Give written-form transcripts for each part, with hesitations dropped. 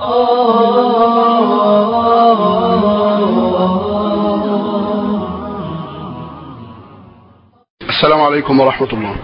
السلام عليكم ورحمة الله.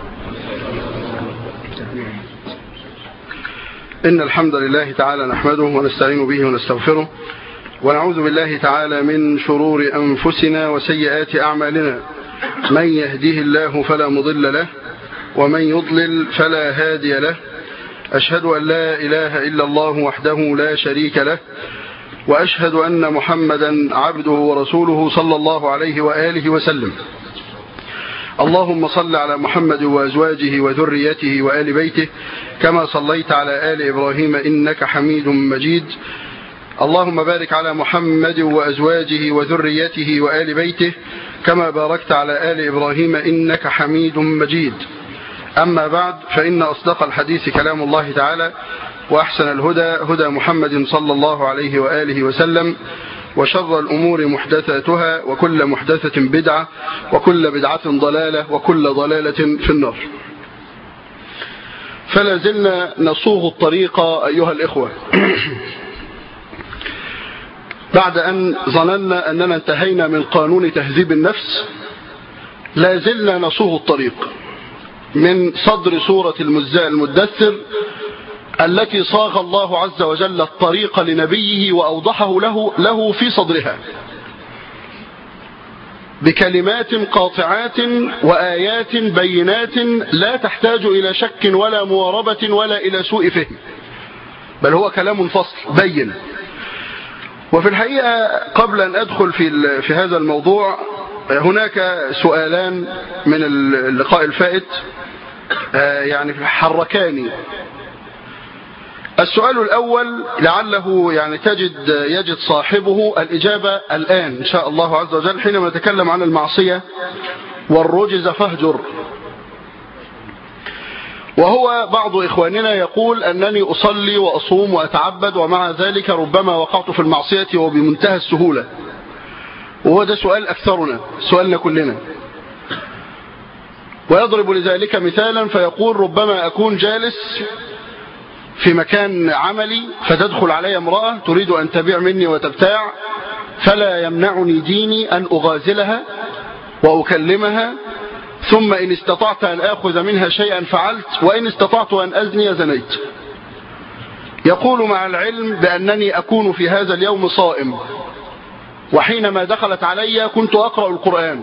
إن الحمد لله تعالى نحمده ونستعين به ونستغفره ونعوذ بالله تعالى من شرور أنفسنا وسيئات أعمالنا. من يهديه الله فلا مضل له ومن يضلل فلا هادي له. أشهد أن لا إله إلا الله وحده لا شريك له وأشهد أن محمدا عبده ورسوله صلى الله عليه وآله وسلم. اللهم صل على محمد وأزواجه وذريته وآل بيته كما صليت على آل إبراهيم إنك حميد مجيد. اللهم بارك على محمد وأزواجه وذريته وآل بيته كما باركت على آل إبراهيم إنك حميد مجيد. أما بعد، فإن أصدق الحديث كلام الله تعالى، وأحسن الهدى هدى محمد صلى الله عليه وآله وسلم، وشر الأمور محدثاتها وكل محدثة بدعة وكل بدعة ضلالة وكل ضلالة في النار. فلا زلنا نصوغ الطريق أيها الإخوة بعد أن ظننا أننا انتهينا من قانون تهذيب النفس. لا زلنا نصوغ الطريق من صدر سورة المدثر التي صاغ الله عز وجل الطريق لنبيه وأوضحه له في صدرها بكلمات قاطعات وآيات بينات لا تحتاج إلى شك ولا مواربة ولا إلى سوء فهم، بل هو كلام فصل بين. وفي الحقيقة قبل أن أدخل في هذا الموضوع هناك سؤالان من اللقاء الفائت يعني حركاني. السؤال الأول لعله يعني يجد صاحبه الإجابة الآن إن شاء الله عز وجل حينما نتكلم عن المعصية والرجز فاهجر. وهو بعض إخواننا يقول أنني أصلي وأصوم وأتعبد ومع ذلك ربما وقعت في المعصية وبمنتهى السهولة. وهو ده سؤال أكثرنا، سؤالنا كلنا. ويضرب لذلك مثالا فيقول ربما أكون جالس في مكان عملي فتدخل علي امرأة تريد أن تبيع مني وتبتاع، فلا يمنعني ديني أن أغازلها وأكلمها، ثم إن استطعت أن آخذ منها شيئا فعلت، وإن استطعت أن أزني زنيت. يقول مع العلم بأنني أكون في هذا اليوم صائم، وحينما دخلت علي كنت أقرأ القرآن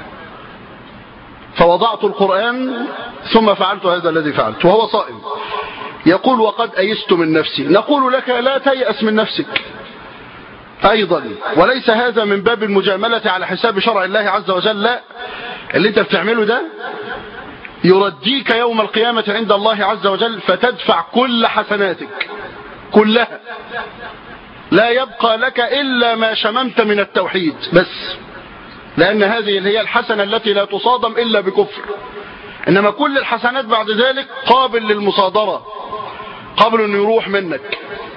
فوضعت القرآن ثم فعلت هذا الذي فعلت وهو صائم. يقول وقد أيست من نفسي. نقول لك لا تيأس من نفسك أيضا، وليس هذا من باب المجاملة على حساب شرع الله عز وجل. لا، اللي انت بتعمله ده يرديك يوم القيامة عند الله عز وجل فتدفع كل حسناتك كلها، لا يبقى لك إلا ما شممت من التوحيد بس، لأن هذه هي الحسنة التي لا تصادم إلا بكفر. إنما كل الحسنات بعد ذلك قابل للمصادرة، قابل أن يروح منك.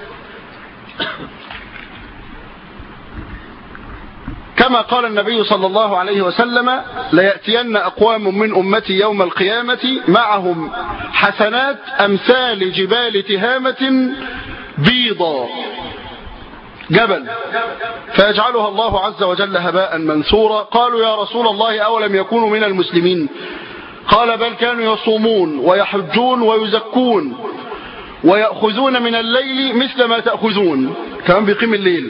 كما قال النبي صلى الله عليه وسلم ليأتين أقوام من أمتي يوم القيامة معهم حسنات أمثال جبال تهامة بيضا، جبل، فيجعلها الله عز وجل هباء منثورا. قالوا يا رسول الله أولم يكونوا من المسلمين؟ قال بل كانوا يصومون ويحجون ويزكون ويأخذون من الليل مثل ما تأخذون، كمان بيقيم الليل،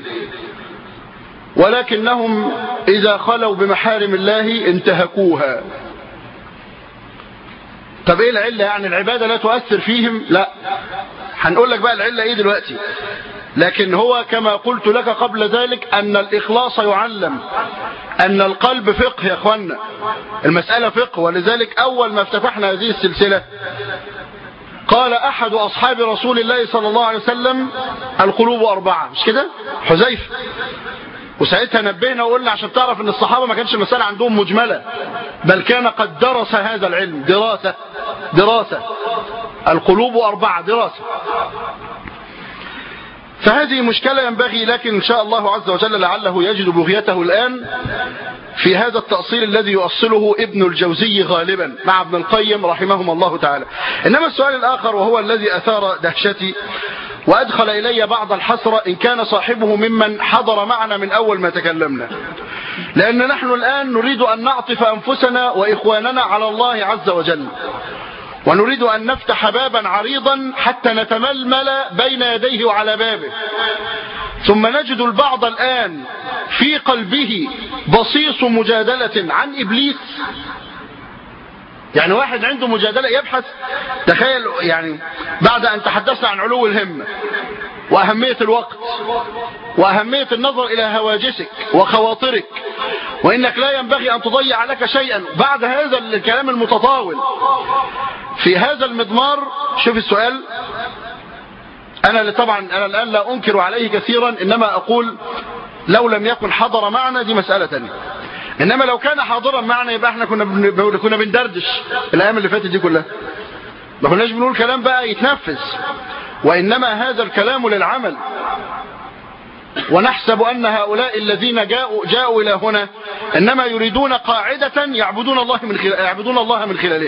ولكنهم إذا خلوا بمحارم الله انتهكوها. طب ايه العلة؟ يعني العبادة لا تؤثر فيهم؟ لا، هنقول لك بقى العلة ايه دلوقتي. لكن هو كما قلت لك قبل ذلك أن الإخلاص يعلم، أن القلب فقه يا أخوانا، المسألة فقه. ولذلك أول ما افتتحنا هذه السلسلة قال أحد أصحاب رسول الله صلى الله عليه وسلم القلوب أربعة، مش كده؟ حذيفة. وساعتها نبهنا وقلنا عشان تعرف أن الصحابة ما كانش المسألة عندهم مجملة، بل كان قد درس هذا العلم دراسة. القلوب أربعة دراسة. فهذه مشكلة ينبغي، لكن إن شاء الله عز وجل لعله يجد بغيته الآن في هذا التأصيل الذي يؤصله ابن الجوزي غالبا مع ابن القيم رحمهم الله تعالى. إنما السؤال الآخر وهو الذي أثار دهشتي وأدخل إلي بعض الحسرة إن كان صاحبه ممن حضر معنا من أول ما تكلمنا، لأن نحن الآن نريد أن نعطف أنفسنا وإخواننا على الله عز وجل، ونريد أن نفتح بابا عريضا حتى نتململ بين يديه وعلى بابه، ثم نجد البعض الآن في قلبه بصيص مجادلة عن إبليس. يعني واحد عنده مجادلة يبحث، تخيل يعني بعد أن تحدثنا عن علو الهمة وأهمية الوقت وأهمية النظر إلى هواجسك وخواطرك، وإنك لا ينبغي أن تضيع لك شيئا، بعد هذا الكلام المتطاول في هذا المضمار. شوف السؤال، أنا طبعا أنا الآن لا أنكر عليه كثيرا، إنما أقول لو لم يكن حضر معنا دي مسألة تانية، إنما لو كان حاضرا معنا يبقى احنا كنا بندردش الأيام اللي فاتت دي كلها، ما كناش بنقول كلام بقى يتنفذ، وإنما هذا الكلام للعمل. ونحسب أن هؤلاء الذين جاءوا إلى هنا إنما يريدون قاعدة يعبدون الله من خلالها.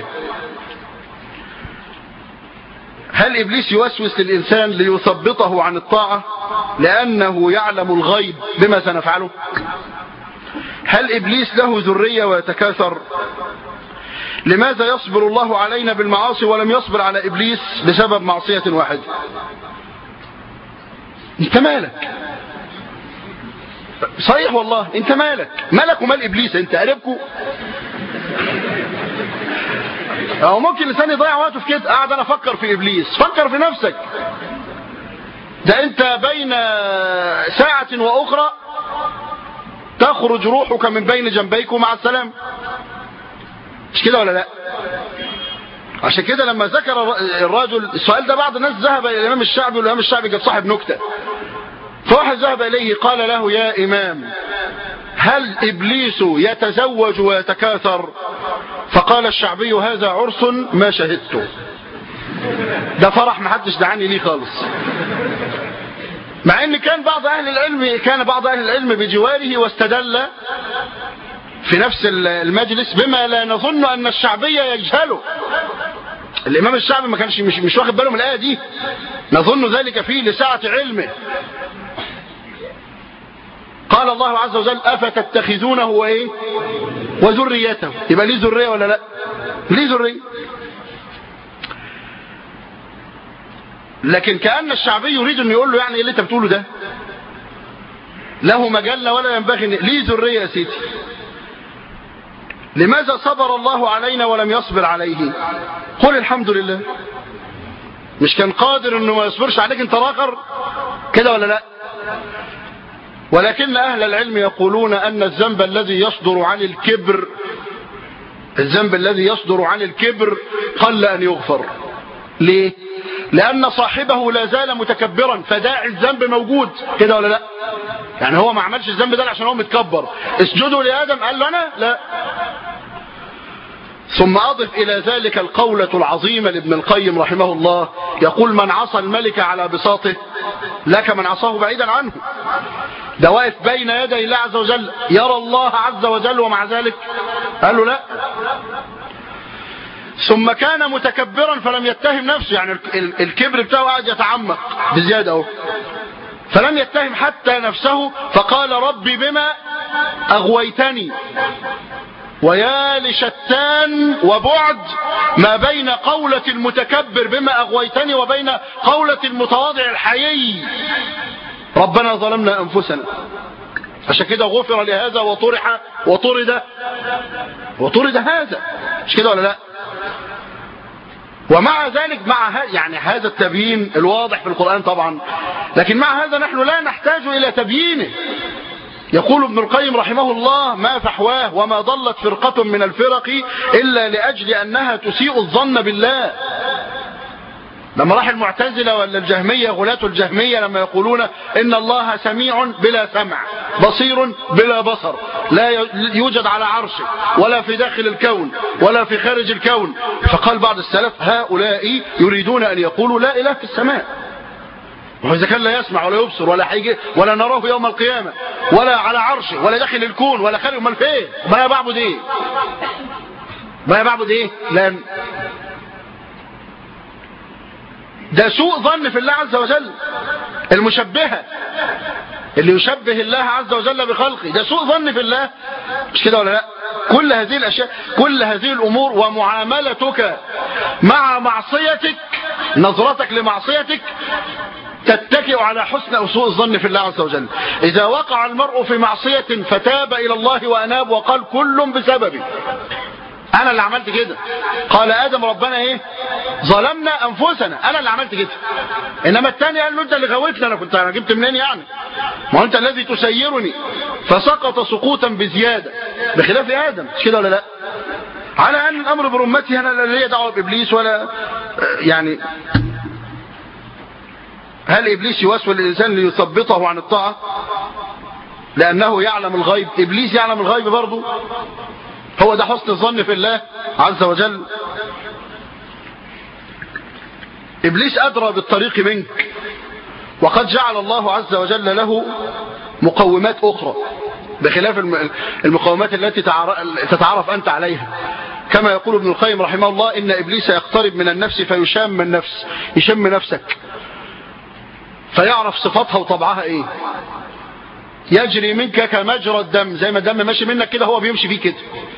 هل إبليس يوسوس للإنسان ليثبطه عن الطاعة لأنه يعلم الغيب بما سنفعله؟ هل إبليس له ذرية ويتكاثر؟ لماذا يصبر الله علينا بالمعاصي ولم يصبر على إبليس بسبب معصية واحدة؟ انت مالك؟ صحيح والله، انت مالك ومال إبليس؟ انت قريبكو؟ أو ممكن الإنسان يضيع وقته في كده، قاعد أنا أفكر في إبليس. فكر في نفسك، ده أنت بين ساعة وأخرى تخرج روحك من بين جنبيك مع السلام، مش كده ولا لا؟ عشان كده لما ذكر الرجل السؤال ده بعض الناس ذهب إلى الإمام الشعبي، والإمام الشعبي كان صاحب نكتة، فواحد ذهب إليه قال له: يا إمام، هل إبليس يتزوج ويتكاثر؟ فقال الشعبي: هذا عرس ما شهدته، ده فرح ما حدش دعاني ليه خالص. مع ان كان بعض اهل العلم بجواره واستدل في نفس المجلس بما لا نظن ان الشعبي يجهله. الامام الشعبي ما كانش مش واخد باله من الايه دي، نظن ذلك فيه لسعة علمه. قال الله عز وجل: افتتخذونه وايه وذريته، يبقى ليه ذريه ولا لا؟ ليه ذريه. لكن كأن الشعبي يريد أن يقول له يعني ايه اللي انت بتقوله ده؟ له مجلة ولا ينبغي ليه ذرية يا سيدي؟ لماذا صبر الله علينا ولم يصبر عليه؟ قل الحمد لله. مش كان قادر انه ما يصبرش عليك انت راخر كده ولا لا؟ ولكن أهل العلم يقولون أن الذنب الذي يصدر عن الكبر قل أن يغفر. ليه؟ لأن صاحبه لا زال متكبرا، فداعي الذنب موجود كده ولا لا؟ يعني هو ما عملش الذنب ده عشان هو متكبر. اسجدوا لآدم، قال له أنا لا. ثم أضف إلى ذلك القولة العظيمة لابن القيم رحمه الله، يقول: من عصى الملك على بساطه لك من عصاه بعيدا عنه. ده واقف بين يدي الله عز وجل يرى الله عز وجل، ومع ذلك قال له لا. ثم كان متكبرا فلم يتهم نفسه، يعني الكبر بتاعه قاعد يتعمق بزيادة اهو، فلم يتهم حتى نفسه، فقال: ربي بما أغويتني. ويا لشتان وبعد ما بين قولة المتكبر بما أغويتني وبين قولة المتواضع الحيي ربنا ظلمنا أنفسنا. عشان كده غفر لهذا وطرد هذا، مش كده ولا لا؟ ومع ذلك يعني هذا التبيين الواضح في القرآن طبعا، لكن مع هذا نحن لا نحتاج إلى تبيينه. يقول ابن القيم رحمه الله: ما فحواه وما ضلت فرقة من الفرق إلا لأجل أنها تسيء الظن بالله. لما راح المعتزلة ولا الجهمية، غلاة الجهمية، لما يقولون إن الله سميع بلا سمع، بصير بلا بصر، لا يوجد على عرشه ولا في داخل الكون ولا في خارج الكون، فقال بعض السلف: هؤلاء يريدون أن يقولوا لا إله في السماء، وإذا كان لا يسمع ولا يبصر ولا حيجي ولا نراه يوم القيامة ولا على عرشه ولا داخل الكون ولا خارج، من فين؟ ما يبعبد ايه؟ لأن ده سوء ظن في الله عز وجل. المشبهة اللي يشبه الله عز وجل بخلقه ده سوء ظن في الله، مش كده ولا لا؟ كل هذه الأشياء، كل هذه الأمور ومعاملتك مع معصيتك، نظرتك لمعصيتك تتكئ على حسن أو سوء الظن في الله عز وجل. إذا وقع المرء في معصية فتاب إلى الله وأناب وقال كل بسببي، أنا اللي عملت كده. قال آدم ربنا إيه؟ ظلمنا أنفسنا، أنا اللي عملت كده. إنما الثاني قال له أنت اللي غويتني، أنا جبت منين يعني؟ ما أنت الذي تسيرني، فسقط سقوطا بزيادة بخلاف آدم، مش كده ولا لا؟ على أن الأمر برمته، أنا لا لي دعوة بإبليس ولا يعني. هل إبليس يوسوس للإنسان ليثبطه عن الطاعة لأنه يعلم الغيب؟ إبليس يعلم الغيب برضه. هو ده حسن الظن في الله عز وجل. إبليس أدرى بالطريق منك، وقد جعل الله عز وجل له مقومات أخرى بخلاف المقومات التي تتعرف أنت عليها. كما يقول ابن القيم رحمه الله: إن إبليس يقترب من النفس فيشام النفس، يشم نفسك فيعرف صفاتها وطبعها إيه. يجري منك كمجرى الدم، زي ما الدم ماشي منك كده هو بيمشي فيه كده.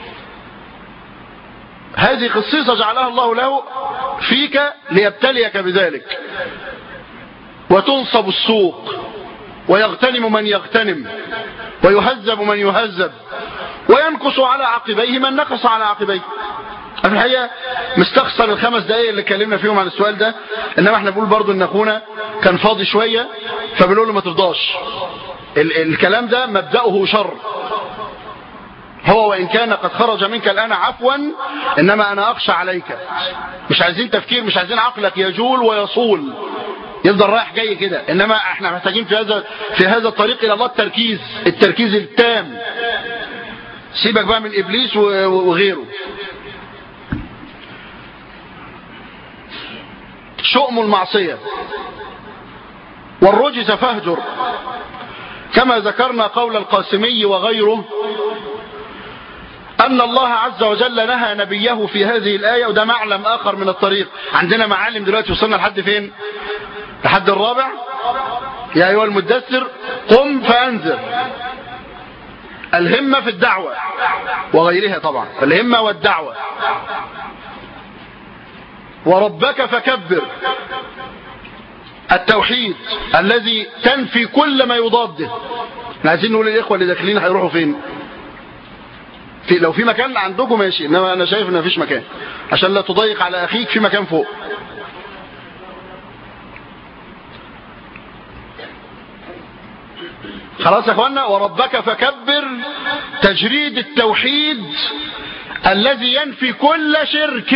هذه خصيصة جعلها الله له فيك ليبتليك بذلك. وتنصب السوق ويغتنم من يغتنم ويهذب من يهذب وينقص على عقبيه من نقص على عقبيه. في الحقيقة مستخسر ال5 دقايق اللي اتكلمنا فيهم عن السؤال ده، انما احنا بنقول برضو ان اخونا كان فاضي شوية فبنقول له ما ترضاش. الكلام ده مبدأه شر، هو وإن كان قد خرج منك الآن عفوا، إنما أنا أخشى عليك. مش عايزين تفكير، مش عايزين عقلك يجول ويصول يفضل رايح جاي كده، إنما احنا محتاجين في هذا الطريق إلى الله التركيز التام. سيبك بقى من إبليس وغيره. شؤم المعصية والرجز فاهجر، كما ذكرنا قول القاسمي وغيره أن الله عز وجل نهى نبيه في هذه الآية. وده معلم آخر من الطريق. عندنا معالم دلوقتي وصلنا لحد فين؟ لحد الرابع: يا أيها المدثر قم فأنذر. الهمة في الدعوة وغيرها طبعا، الهمة والدعوة. وربك فكبر، التوحيد الذي تنفي كل ما يضاده. عايزين نقول للإخوة اللي داخلين هيروحوا فين؟ لو في مكان عندكم ماشي، انما انا شايف ان مفيش مكان، عشان لا تضيق على اخيك. في مكان فوق. خلاص يا اخوانا. وربك فكبر، تجريد التوحيد الذي ينفي كل شرك.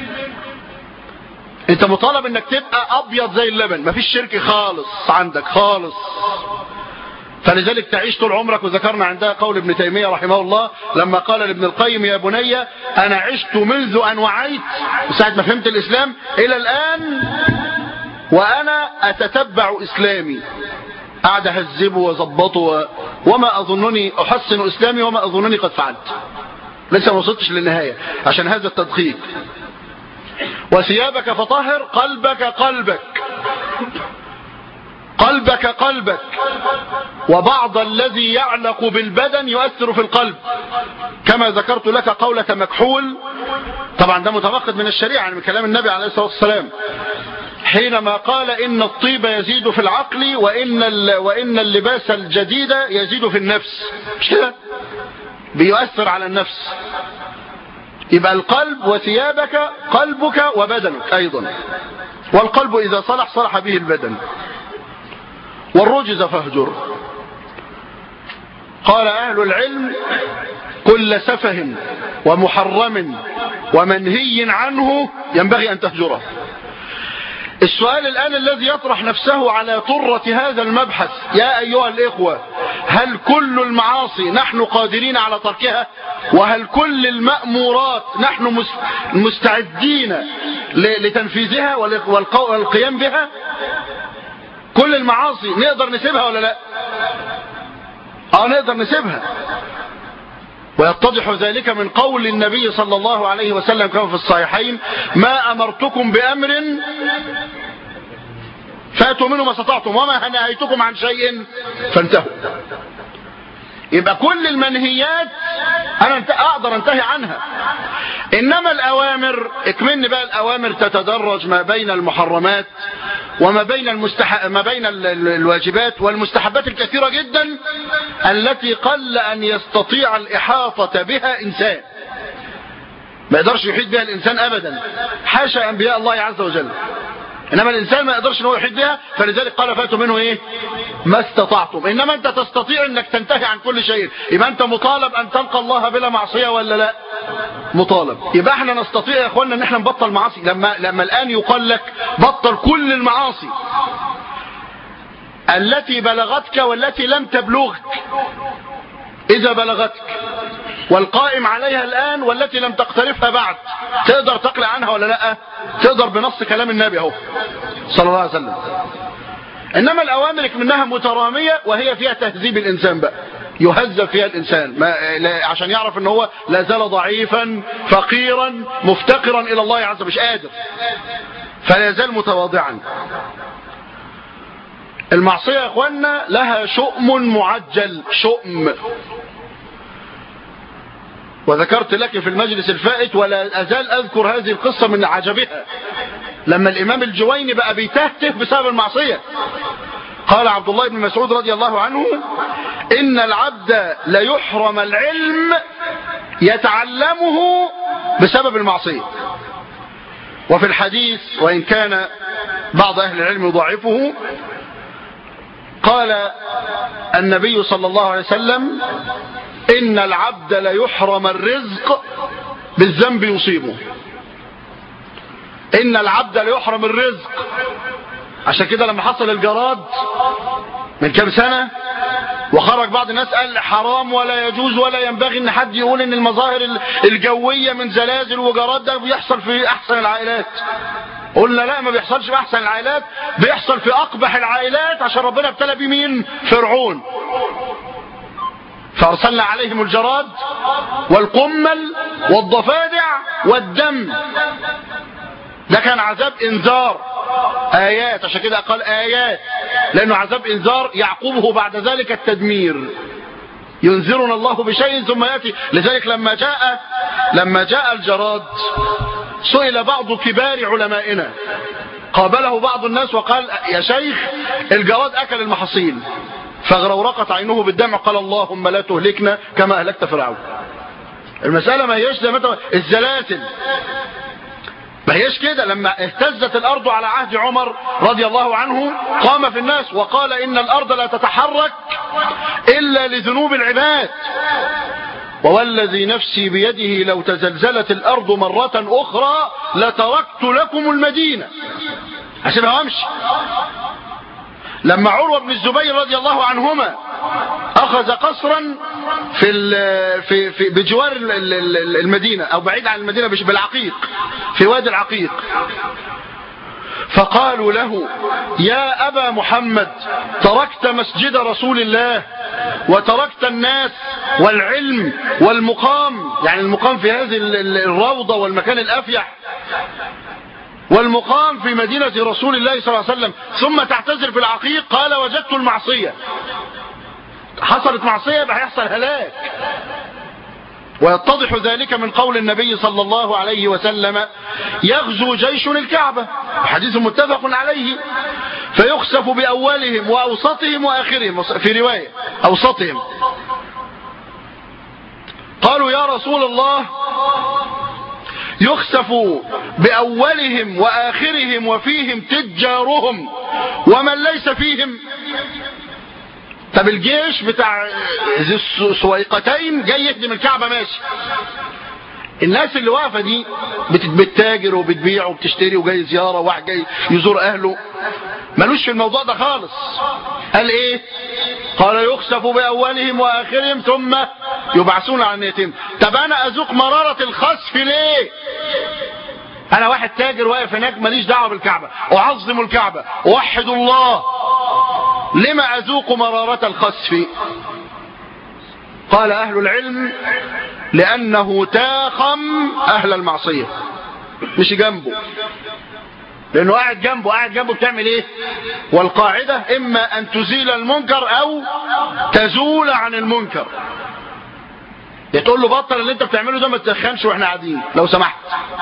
انت مطالب انك تبقى ابيض زي اللبن، مفيش شرك خالص عندك خالص. فلذلك تعيش طول عمرك. وذكرنا عندها قول ابن تيمية رحمه الله لما قال لابن القيم: يا بني أنا عشت منذ أن وعيت، ساعة ما فهمت الإسلام إلى الآن وأنا أتتبع إسلامي، قاعد أهذبه وظبطه، وما أظنني أحسن إسلامي وما أظنني قد فعلت. لسه ما وصلتش للنهاية عشان هذا التدقيق. وثيابك فطهر، قلبك وبعض الذي يعلق بالبدن يؤثر في القلب، كما ذكرت لك قولة مكحول. طبعا ده متمخذ من الشريعة، يعني من كلام النبي عليه الصلاة والسلام حينما قال: إن الطيب يزيد في العقل وإن اللباس الجديد يزيد في النفس. مش كده؟ بيؤثر على النفس. يبقى القلب وثيابك، قلبك وبدنك أيضا. والقلب إذا صلح به البدن. والرجز فاهجر. قال أهل العلم: كل سفه ومحرم ومنهي عنه ينبغي أن تهجره. السؤال الآن الذي يطرح نفسه على طرة هذا المبحث: يا أيها الإخوة، هل كل المعاصي نحن قادرين على تركها؟ وهل كل المأمورات نحن مستعدين لتنفيذها والقيام بها؟ كل المعاصي نقدر نسيبها ولا لا؟ نقدر نسيبها. ويتضح ذلك من قول النبي صلى الله عليه وسلم كما في الصحيحين: ما أمرتكم بأمر فاتوا منه ما استطعتم وما نهيتكم عن شيء فانتهوا. يبقى كل المنهيات انا اقدر انتهي عنها، انما الاوامر اكملني بقى. الاوامر تتدرج ما بين المحرمات وما بين ما بين الواجبات والمستحبات الكثيرة جدا التي قل ان يستطيع الاحاطة بها انسان، ما يقدرش يحيط بها الانسان ابدا، حاشا انبياء الله عز وجل. انما الانسان ما يقدرش ان هو يحيط بها، فلذلك قال فاتوا منه ايه؟ ما استطعتم. انما انت تستطيع انك تنتهي عن كل شيء، يبقى انت مطالب ان تلقى الله بلا معصية ولا لا؟ مطالب. يبقى احنا نستطيع يا اخوانا ان احنا نبطل معاصي. لما الان يقال لك بطل كل المعاصي التي بلغتك والتي لم تبلغك، اذا بلغتك والقائم عليها الآن والتي لم تقترفها بعد، تقدر تقلع عنها ولا لا؟ تقدر بنص كلام النبي اهو صلى الله عليه وسلم. انما الاوامر منها مترامية وهي فيها تهذيب الانسان بقى، يهذب فيها الانسان عشان يعرف ان هو لا زال ضعيفا فقيرا مفتقرا الى الله عز وجل، مش قادر، فلا يزال متواضعا. المعصية يا اخوانا لها شؤم معجل، شؤم، وذكرت لك في المجلس الفائت ولا أزال أذكر هذه القصة من عجبها، لما الإمام الجويني بقى بيتهته بسبب المعصية. قال عبد الله بن مسعود رضي الله عنه: إن العبد ليحرم العلم يتعلمه بسبب المعصية. وفي الحديث وإن كان بعض أهل العلم يضعفه، قال النبي صلى الله عليه وسلم: إن العبد ليحرم الرزق بالذنب يصيبه. إن العبد ليحرم الرزق. عشان كده لما حصل الجراد من كام سنة وخرج بعض الناس قال حرام ولا يجوز ولا ينبغي ان حد يقول ان المظاهر الجوية من زلازل وجراد ده بيحصل في احسن العائلات. قلنا لا، ما بيحصلش في احسن العائلات، بيحصل في اقبح العائلات، عشان ربنا ابتلى بيه مين؟ فرعون. فارسلنا عليهم الجراد والقمل والضفادع والدم. ده كان عذاب انذار، ايات، عشان كده قال ايات، لانه عذاب انذار يعقبه بعد ذلك التدمير. ينذرنا الله بشيء ثم ياتي. لذلك لما جاء الجراد سئل بعض كبار علمائنا، قابله بعض الناس وقال: يا شيخ، الجراد اكل المحاصيل فغرورقت عينه بالدمع، قال: اللهم لا تهلكنا كما اهلكت فرعون. المسألة ما هيش زي ما الزلازل، ما هيش كده. لما اهتزت الارض على عهد عمر رضي الله عنه قام في الناس وقال: ان الارض لا تتحرك الا لذنوب العباد، ووالذي نفسي بيده لو تزلزلت الارض مرة اخرى لتركت لكم المدينة. عشان امشي. لما عروة بن الزبير رضي الله عنهما اخذ قصرا في بجوار المدينة او بعيد عن المدينة بالعقيق، في وادي العقيق، فقالوا له: يا ابا محمد، تركت مسجد رسول الله وتركت الناس والعلم والمقام، يعني المقام في هذه الروضة والمكان الافيح، والمقام في مدينة رسول الله صلى الله عليه وسلم، ثم تعتذر في العقيق. قال: وجدت المعصية. حصلت معصية يبقى هيحصل هلاك. ويتضح ذلك من قول النبي صلى الله عليه وسلم: يغزو جيش الكعبة، حديث متفق عليه، فيخسف بأولهم وأوسطهم وآخرهم، في رواية أوسطهم. قالوا: يا رسول الله، يخسف بأولهم وآخرهم وفيهم تجارهم ومن ليس فيهم. طب الجيش بتاع ذي السويقتين جاي يهدم الكعبة، ماشي. الناس اللي واقفة دي بتتاجر وبتبيع وبتشتري وجاي زيارة، واحد جاي يزور أهله، ملوش في الموضوع ده خالص. قال إيه؟ قال: يخسف بأولهم وآخرهم ثم يبعثون عن نيتهم. طب أنا أذوق مرارة الخسف ليه؟ أنا واحد تاجر واقف هناك ماليش دعوة بالكعبة، أعظم الكعبة، أوحد الله، لما أذوق مرارة الخسف؟ قال أهل العلم: لأنه تاخم أهل المعصية، مش جنبه. لانه قاعد جنبه بتعمل ايه؟ والقاعدة اما ان تزيل المنكر او تزول عن المنكر. تقول له بطل اللي انت بتعمله ده، ما تدخنش واحنا قاعدين لو سمحت.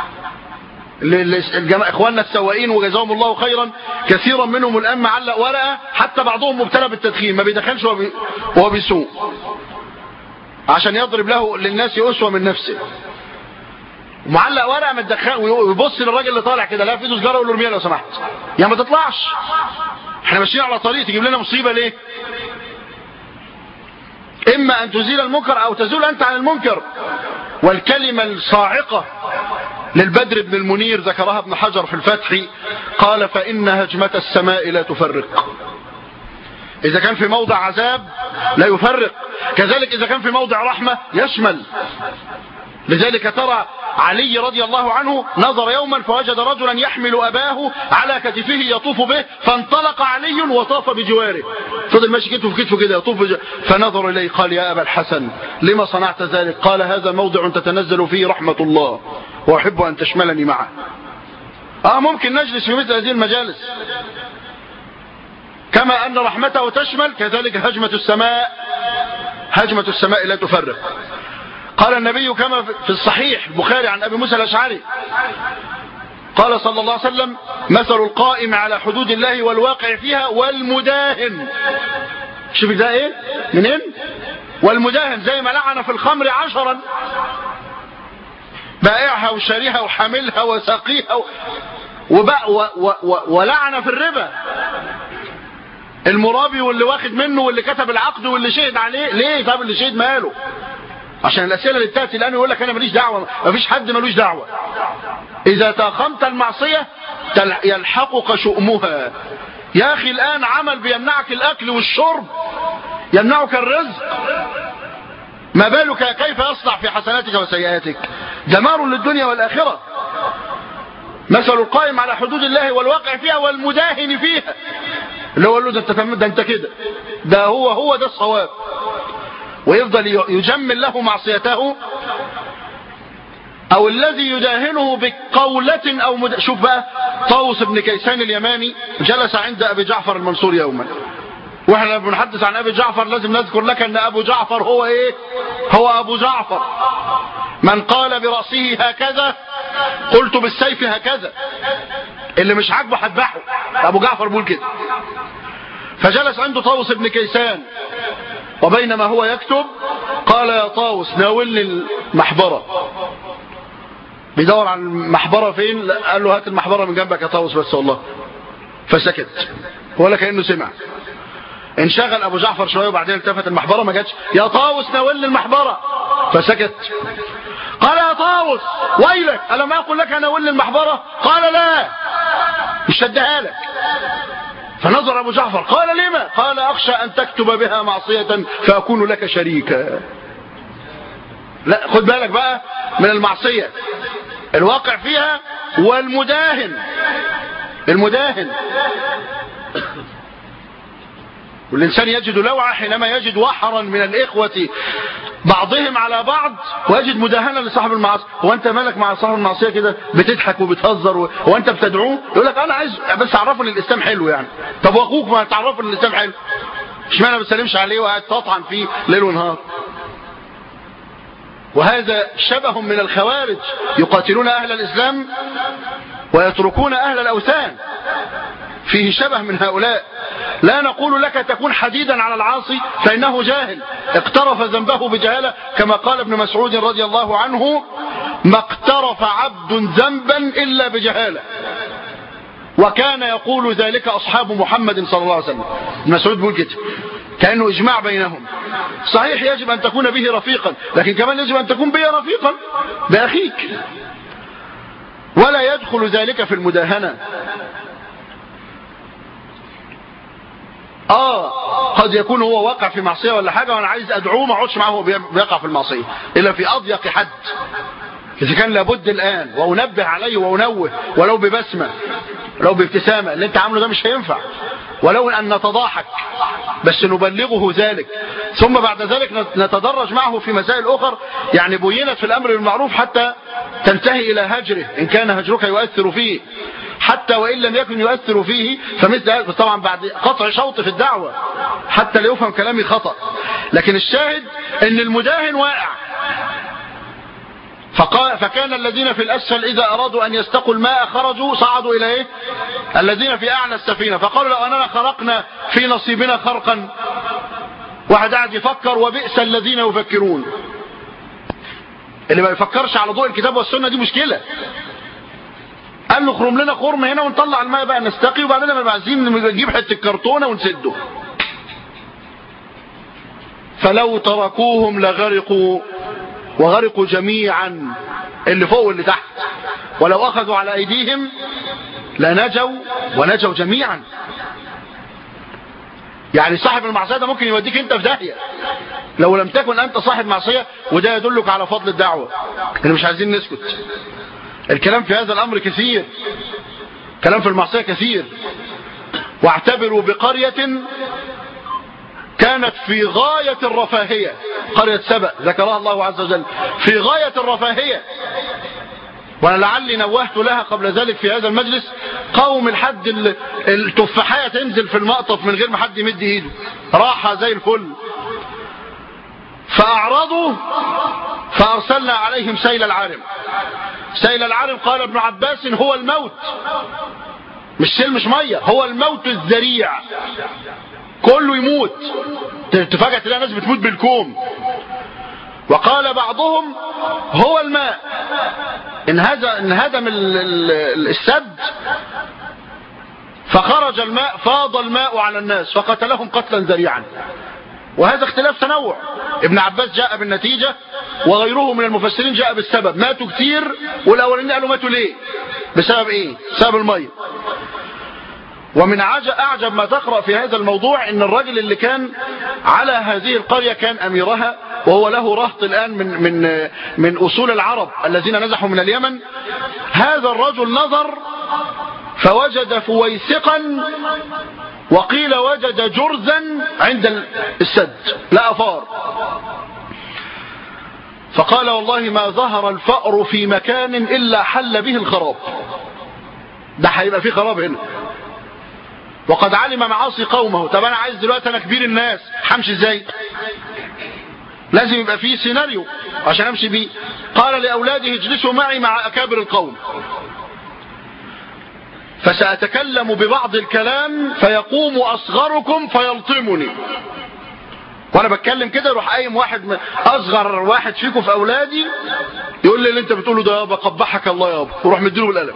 اخواننا السواقين وجزاهم الله خيرا كثيرا منهم الان معلق ورقه، حتى بعضهم مبتلى بالتدخين ما بيدخنش وهو بيسوق عشان يضرب له للناس اسوه من نفسه. معلق ورقه ما تدخن، ويبص للراجل اللي طالع كده لا في ايده سجاره، يقول له ارميها لو سمحت. يا ما تطلعش، احنا ماشيين على طريق تجيب لنا مصيبه ليه؟ اما ان تزيل المنكر او تزول انت عن المنكر. والكلمه الصاعقه للبدر بن المنير ذكرها ابن حجر في الفتح، قال فإن هجمة السماء لا تفرق. إذا كان في موضع عذاب لا يفرق، كذلك إذا كان في موضع رحمة يشمل. لذلك ترى علي رضي الله عنه نظر يوما فوجد رجلا يحمل أباه على كتفه يطوف به، فانطلق علي وطاف بجواره، فضل ماشي كتفه في كتفه كده يطوف بجواره، فنظر إليه قال يا أبا الحسن لما صنعت ذلك؟ قال هذا موضع تتنزل فيه رحمة الله وأحب أن تشملني معه. ممكن نجلس في مثل هذه المجالس، كما أن رحمته تشمل كذلك هجمة السماء لا تفرق. قال النبي كما في الصحيح البخاري عن أبي موسى الأشعري قال صلى الله عليه وسلم مثل القائم على حدود الله والواقع فيها والمداهن. شوف ده ايه منين؟ والمداهن زي ما لعن في الخمر 10 بائعها وشاريها وحاملها وساقيها ولعن في الربا المرابي واللي واخد منه واللي كتب العقد واللي شهد عليه. ليه؟ طب اللي شهد ماله؟ عشان الأسئلة اللي بتأتي الآن يقول لك أنا ماليش دعوة. مفيش حد مالوش دعوة. إذا تاقمت المعصية يلحقك شؤمها. يا أخي الآن عمل بيمنعك الأكل والشرب، يمنعك الرزق، ما بالك كيف يصنع في حسناتك وسيئاتك؟ دمار للدنيا والآخرة. مثل القائم على حدود الله والواقع فيها والمداهن فيها، اللي هو له ده انت كده، ده هو ده الصواب، ويفضل يجمل له معصيته. او الذي يداهنه بقولة او شوف بقى طاووس بن كيسان اليماني جلس عند ابي جعفر المنصور يوما، واحنا بنحدث عن ابي جعفر لازم نذكر لك ان ابو جعفر هو ايه؟ هو ابو جعفر. من قال برأسه هكذا قلت بالسيف هكذا، اللي مش عاجبه هذبحه. ابو جعفر بيقول كده. فجلس عنده طاووس بن كيسان، وبينما هو يكتب قال يا طاووس ناولني المحبرة. بيدور على المحبرة فين؟ قال له هات المحبرة من جنبك يا طاووس بس والله. فسكت ولا كأنه سمع. انشغل ابو جعفر شويه وبعدين التفت المحبره ما جاتش. يا طاووس ناولني المحبره. فسكت. قال يا طاووس ويلك الم اقل لك ناولني المحبره؟ قال لا مش شدها لك. فنظر ابو جعفر قال لما؟ قال اخشى ان تكتب بها معصيه فاكون لك شريكا. لا خد بالك بقى من المعصيه الواقع فيها والمداهن. والإنسان يجد لوعة حينما يجد وحرا من الإخوة بعضهم على بعض ويجد مداهنة لصاحب المعصية. هو أنت مالك مع صاحب المعصية كده بتضحك وبتهزر هو أنت بتدعوه؟ يقول لك أنا عايز بس أعرفه إن الإسلام حلو يعني. طب وأخوك ما تعرفه إن الإسلام حلو؟ اشمعنى ما بتسلمش عليه وقاعد تطعن فيه ليل ونهار؟ وهذا شبه من الخوارج يقاتلون أهل الإسلام ويتركون أهل الأوثان. فيه شبه من هؤلاء. لا نقول لك تكون حديدا على العاصي فإنه جاهل اقترف ذنبه بجهالة، كما قال ابن مسعود رضي الله عنه ما اقترف عبد ذنبا إلا بجهالة. وكان يقول ذلك أصحاب محمد صلى الله عليه وسلم. ابن مسعود بيقول كده كأنه إجماع بينهم. صحيح يجب أن تكون به رفيقا، لكن كمان يجب أن تكون به رفيقا بأخيك، ولا يدخل ذلك في المداهنة. قد يكون هو واقع في معصية ولا حاجة وانا عايز ادعوه ما اقعدش معه وهو بيقع في المعصية الا في اضيق حد. اذا كان لابد الان وانبه عليه وانوه ولو ببسمة ولو بابتسامة اللي انت عامله ده مش هينفع، ولو ان نتضاحك بس نبلغه ذلك، ثم بعد ذلك نتدرج معه في مسائل اخر يعني بينت في الامر بالمعروف حتى تنتهي الى هجره ان كان هجرك يؤثر فيه، حتى وإن لم يكن يؤثر فيه، فمثل هذا طبعا بعد قطع شوط في الدعوة حتى لا يفهم كلامي خطأ. لكن الشاهد ان المداهن واقع. فكان الذين في الأسفل إذا أرادوا أن يستقوا الماء خرجوا صعدوا إلى إيه؟ الذين في أعلى السفينة، فقالوا لو أننا خرقنا في نصيبنا خرقا. واحد قاعد يفكر وبئس الذين يفكرون. اللي ما يفكرش على ضوء الكتاب والسنة دي مشكلة. قال له خرم لنا خرم هنا ونطلع الماء بقى نستقي، وبعدين لما عايزين نجيب حتة كرتونة ونسده. فلو تركوهم لغرقوا وغرقوا جميعا، اللي فوق واللي تحت، ولو أخذوا على أيديهم لنجوا ونجوا جميعا. يعني صاحب المعصية ده ممكن يوديك انت في داهية لو لم تكن انت صاحب معصية، وده يدلك على فضل الدعوة. احنا مش عايزين نسكت، الكلام في هذا الأمر كثير، كلام في المعصية كثير. واعتبروا بقرية كانت في غاية الرفاهية، قرية سبأ ذكرها الله عز وجل، في غاية الرفاهية. وانا لعلي نوهت لها قبل ذلك في هذا المجلس. قوم الحد التفاحية تنزل في المقطف من غير ما حد يمد ايده، راحة زي الفل. فأعرضوا فأرسلنا عليهم سيل العارم. سيل العارم قال ابن عباس هو الموت، مش سيل مش مية، هو الموت الذريع، كله يموت. تفاجأ تلاقي ناس بتموت بالكوم. وقال بعضهم هو الماء، انهدم السد فخرج الماء، فاض الماء على الناس فقتلهم قتلا ذريعا. وهذا اختلاف تنوع. ابن عباس جاء بالنتيجة وغيره من المفسرين جاء بالسبب. ماتوا كتير، والأولين قالوا ماتوا ليه؟ بسبب ايه؟ بسبب المية. ومن أعجب ما تقرأ في هذا الموضوع ان الرجل اللي كان على هذه القرية كان أميرها، وهو له رهط الآن من أصول العرب الذين نزحوا من اليمن. هذا الرجل نظر فوجد فويسقا، وقيل وجد جرزا عند السد لا أفار. فقال والله ما ظهر الفأر في مكان إلا حل به الخراب. ده هيبقى فيه خراب هنا. وقد علم معاصي قومه. طب أنا عايز دلوقتي أنا كبير الناس همشي ازاي؟ لازم يبقى فيه سيناريو عشان امشي بيه. قال لأولاده اجلسوا معي مع أكابر القوم، فسأتكلم ببعض الكلام فيقوم أصغركم فيلطمني. وانا بتكلم كده يروح قايم واحد اصغر واحد فيكم في اولادي يقول لي اللي انت بتقوله ده يابا قبحك الله يابا، وروح مديله بالقلم.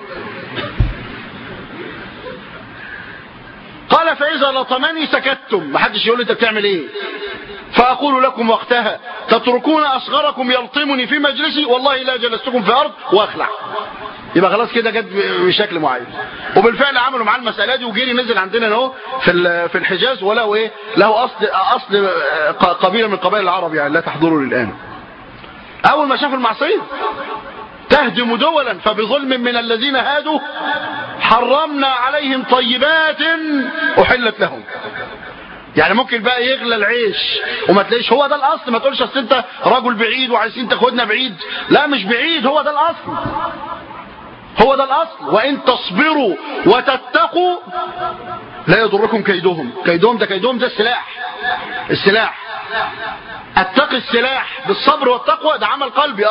قال فإذا لطمني سكتتم، محدش يقول لي انت بتعمل ايه. فأقول لكم وقتها تتركون أصغركم يلطمني في مجلسي والله لا جلستكم في أرض وأخلع. يبقى خلاص كده جت بشكل معين. وبالفعل عملوا معاه المسألة دي، وجيري نزل عندنا اهو في الحجاز، وله ايه؟ له أصل قبيلة من قبائل العرب يعني لا تحضره الآن. أول ما شافوا المعصية تهدم دولا فبظلم من الذين هادوا حرمنا عليهم طيبات أحلت لهم. يعني ممكن بقى يغلى العيش وما تلاقيش هو ده الأصل. ما تقولش اصل انت رجل بعيد وعايزين تاخدنا بعيد. لا مش بعيد، هو ده الأصل، هو ده الأصل. وإن تصبروا وتتقوا لا يضركم كيدهم. كيدهم ده السلاح. اتقي السلاح بالصبر والتقوى، ده عمل قلبي.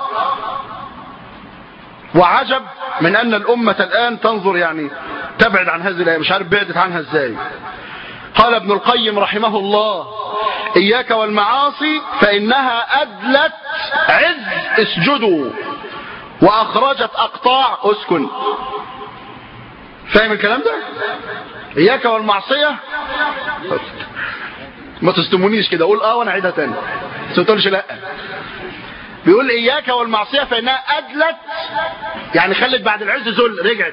وعجب من أن الأمة الآن تنظر يعني تبعد عن هذه الآية، مش عارف بعدت عنها ازاي. قال ابن القيم رحمه الله إياك والمعاصي فإنها أدلت عز اسجدوا وأخرجت أقطاع أسكن. فاهم الكلام ده؟ إياك والمعصية ما تستمونيش كده، قول وانا عيدها تاني بس ما تقولش لا. بيقول إياك والمعصية فإنها أدلت، يعني خلت بعد العز ذل، رجعت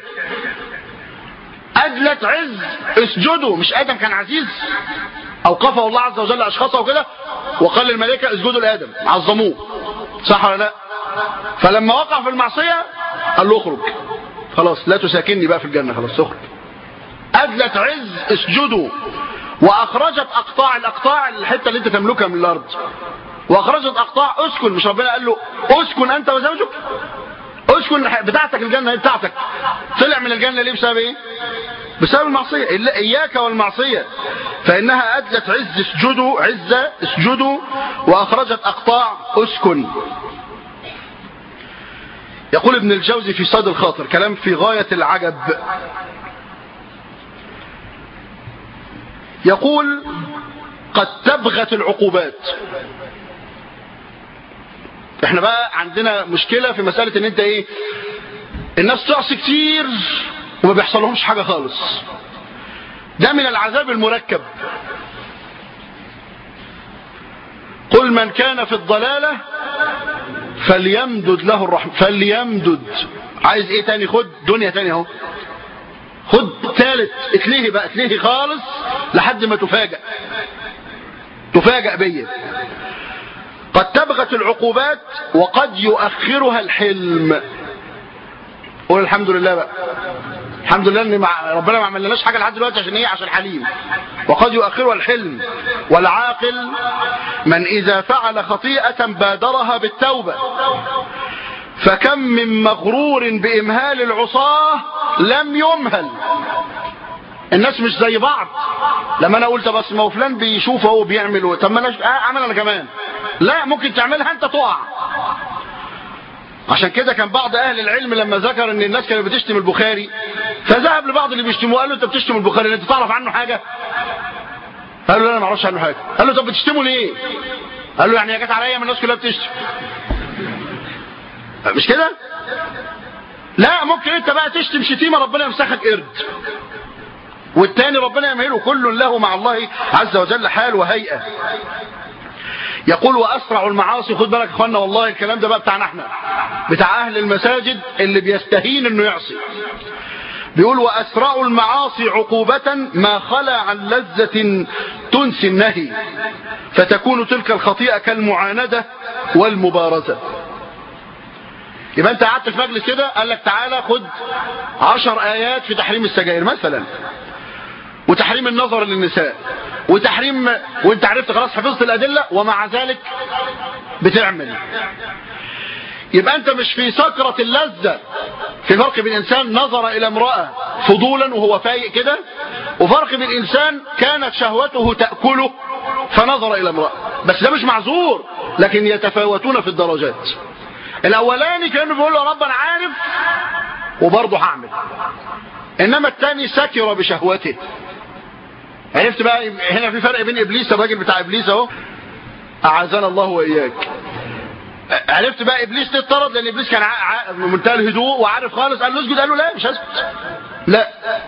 أدلت عز اسجدوا. مش آدم كان عزيز أوقفه الله عز وجل أشخاصه وكده وقال للملائكة اسجدوا لآدم عظموه، صح ولا لا؟ فلما وقع في المعصية قال له اخرج خلاص لا تساكنني بقى في الجنة، خلاص اخرج. أدلت عز اسجدوا وأخرجت أقطاع، الأقطاع الحتة اللي انت تملكها من الأرض، وأخرجت أقطاع أسكن. مش ربنا قال له أسكن أنت وزوجك؟ اسكن بتاعتك الجنة هي بتاعتك. طلع من الجنة ليه؟ بسبب ايه؟ بسبب المعصية. إياك والمعصية فإنها أدلت عزة اسجدوا وأخرجت أقطاع اسكن. يقول ابن الجوزي في صيد الخاطر كلام في غاية العجب، يقول قد تبغت العقوبات. احنا بقى عندنا مشكلة في مسألة ان انت ايه، الناس تعصي كتير وما بيحصل لهمش حاجة خالص. ده من العذاب المركب. قل من كان في الضلالة فليمدد له الرحمة. فليمدد، عايز ايه تاني؟ خد دنيا تاني اهو، خد ثالث، اتلهي بقى، اتلهي خالص لحد ما تفاجأ بيا. قد تبغت العقوبات وقد يؤخرها الحلم. قول الحمد لله بقى، الحمد لله ان ربنا ما عملناش حاجه لحد دلوقتي عشان ايه؟ عشان حليم. وقد يؤخرها الحلم. والعاقل من اذا فعل خطيئه بادرها بالتوبه، فكم من مغرور بامهال العصاه لم يمهل. الناس مش زي بعض. لما انا قلت بس ما هو فلان بيشوف هو بيعمل، طب ما انا اعمل انا كمان. لا، ممكن تعملها انت تقع. عشان كده كان بعض اهل العلم لما ذكر ان الناس كانت بتشتم البخاري، فذهب لبعض اللي بيشتموه قال له انت بتشتم البخاري، انت تعرف عنه حاجه؟ قال له لا انا ما اعرفش عنه حاجه. قال له طب بتشتمه ليه؟ قال له يعني هي جت عليا من الناس كلها بتشتم. مش كده؟ لا، ممكن انت بقى تشتم شتيمه ربنا يمسخك قرد، والتاني ربنا يمهله. كل له مع الله عز وجل حال وهيئه. يقول واسرع المعاصي، خد بالك يا اخوانا والله الكلام ده بقى بتاعنا احنا، بتاع اهل المساجد اللي بيستهين انه يعصي. بيقول واسرع المعاصي عقوبة ما خلا عن لذة تنسي النهي، فتكون تلك الخطيئة كالمعاندة والمبارزة. يبقى انت قعدت في مجلس كده قال لك تعالى خد 10 آيات في تحريم السجاير مثلا، وتحريم النظر للنساء، وتحريم، وانت عرفت خلاص حفظت الأدلة، ومع ذلك بتعمل. يبقى انت مش في سكرة اللذة. في فرق بين انسان نظر الى امرأة فضولا وهو فايق كده، وفرق بين انسان كانت شهوته تأكله فنظر الى امرأة، بس ده مش معذور، لكن يتفاوتون في الدرجات. الاولاني كانوا بيقول له يا رب انا عارف وبرضه هعمل، انما الثاني سكر بشهوته. عرفت بقى هنا في فرق بين ابليس، الراجل بتاع ابليس اهو، اعاذنا الله واياك. عرفت بقى ابليس ليه اتطرد؟ لان ابليس كان منتهى الهدوء وعارف خالص، قال له اسجد، قال له لا مش هسجد. لا،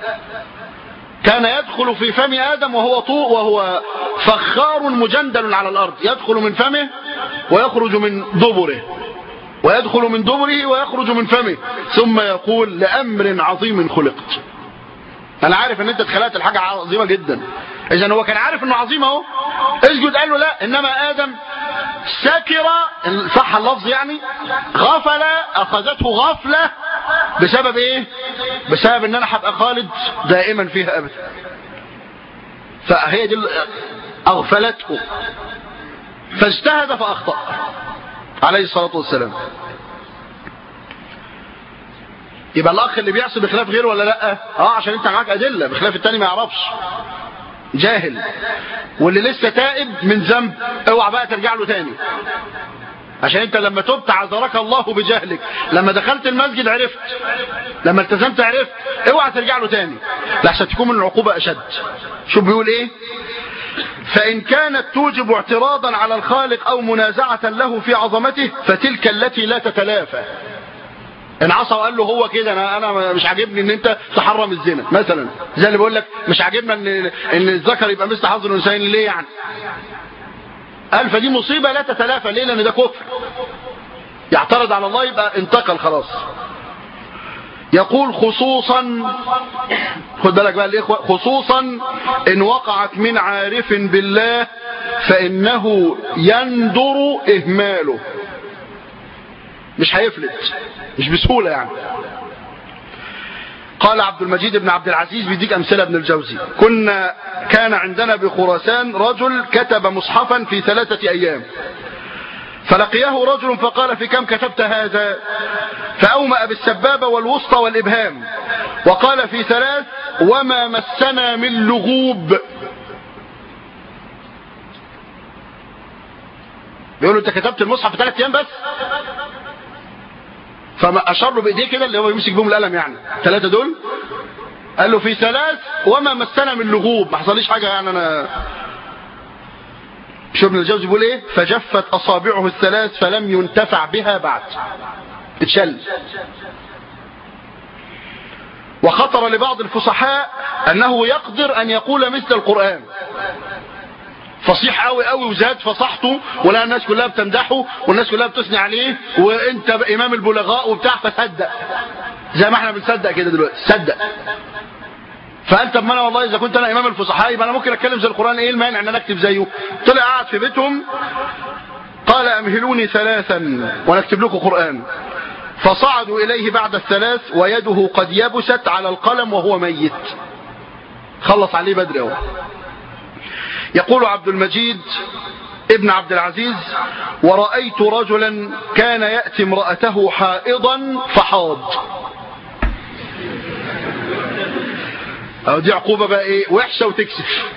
كان يدخل في فم ادم وهو طوء وهو فخار مجندل على الارض، يدخل من فمه ويخرج من دبره، ويدخل من دبره ويخرج من فمه، ثم يقول لامر عظيم خلقت. انا عارف ان انت اتخلقت الحاجه عظيمه جدا. اذا هو كان عارف انه عظيم اهو، اسجد، قال له لا. انما ادم سكر، صح اللفظ يعني، غفل، اخذته غفله. بسبب ايه؟ بسبب ان انا هبقى خالد دائما فيها ابدا. فهي دي اغفلته، فاجتهد فاخطأ عليه الصلاه والسلام. يبقى الاخ اللي بيعصي بخلاف غيره ولا لا؟ عشان انت معاك ادله، بخلاف التاني ما يعرفش، جاهل. واللي لسه تائب من ذنب اوعى بقى ترجع له تاني، عشان انت لما تبت عذرك الله بجهلك. لما دخلت المسجد عرفت، لما التزمت عرفت، اوعى ترجع له تاني لحسن تكون من العقوبة اشد. شو بيقول ايه؟ فإن كانت توجب اعتراضا على الخالق أو منازعة له في عظمته فتلك التي لا تتلافى. ان عصى وقال له هو كده انا مش عاجبني ان انت تحرم الزنا مثلا، زي اللي بيقول لك مش عاجبنا ان الذكر يبقى مثل حظ الانثيين، ليه يعني؟ قال فدي مصيبه لا تتلافى. ليه؟ لان ده كفر، يعترض على الله يبقى انتقل خلاص. يقول خصوصا، خد بالك بقى الاخوه، خصوصا ان وقعت من عارف بالله فانه يندر اهماله. مش هيفلت، مش بسهولة يعني. قال عبد المجيد بن عبد العزيز، بيديك أمثلة ابن الجوزي، كان عندنا بخراسان رجل كتب مصحفا في 3 أيام، فلقيه رجل فقال في كم كتبت هذا؟ فأومأ بالسبابة والوسطى والإبهام، وقال في 3 وما مسنا من لغوب. بيقولوا انت كتبت المصحف في 3 أيام بس، فما أشار له بإيديه كده اللي هو يمسك بهم القلم يعني 3 دول، قال له في 3 وما مسنا من لغوب، ما حصليش حاجة يعني أنا. شو ابن الجوزي بيقول ايه؟ فجفت أصابعه 3 فلم ينتفع بها بعد، اتشل. وخطر لبعض الفصحاء أنه يقدر أن يقول مثل القرآن، فصيح قوي قوي وزاد فصحته، ولا الناس كلها بتمدحه والناس كلها بتثني عليه وانت امام البلغاء وبتاع، فصدق زي ما احنا بنصدق كده دلوقتي، صدق. فقال طب ما انا والله اذا كنت انا امام الفصحاء يبقى انا ممكن اتكلم زي القرآن، ايه المانع ان انا اكتب زيه؟ طلع قاعد في بيتهم قال امهلوني 3 ونكتب لكم قرآن. فصعدوا اليه بعد 3 ويده قد يبست على القلم وهو ميت، خلص عليه بدري اهو. يقول عبد المجيد ابن عبد العزيز ورأيت رجلا كان يأتي امرأته حائضا فحاض. أو دي عقوبة بقى ايه وحشة وتكسف.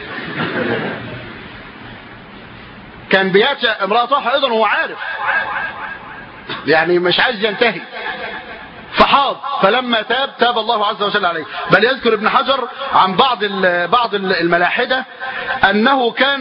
كان بيأتي امرأته حائضا وهو عارف يعني مش عايز ينتهي، فحاض، فلما تاب الله عز وجل عليه. بل يذكر ابن حجر عن بعض الملاحدة أنه كان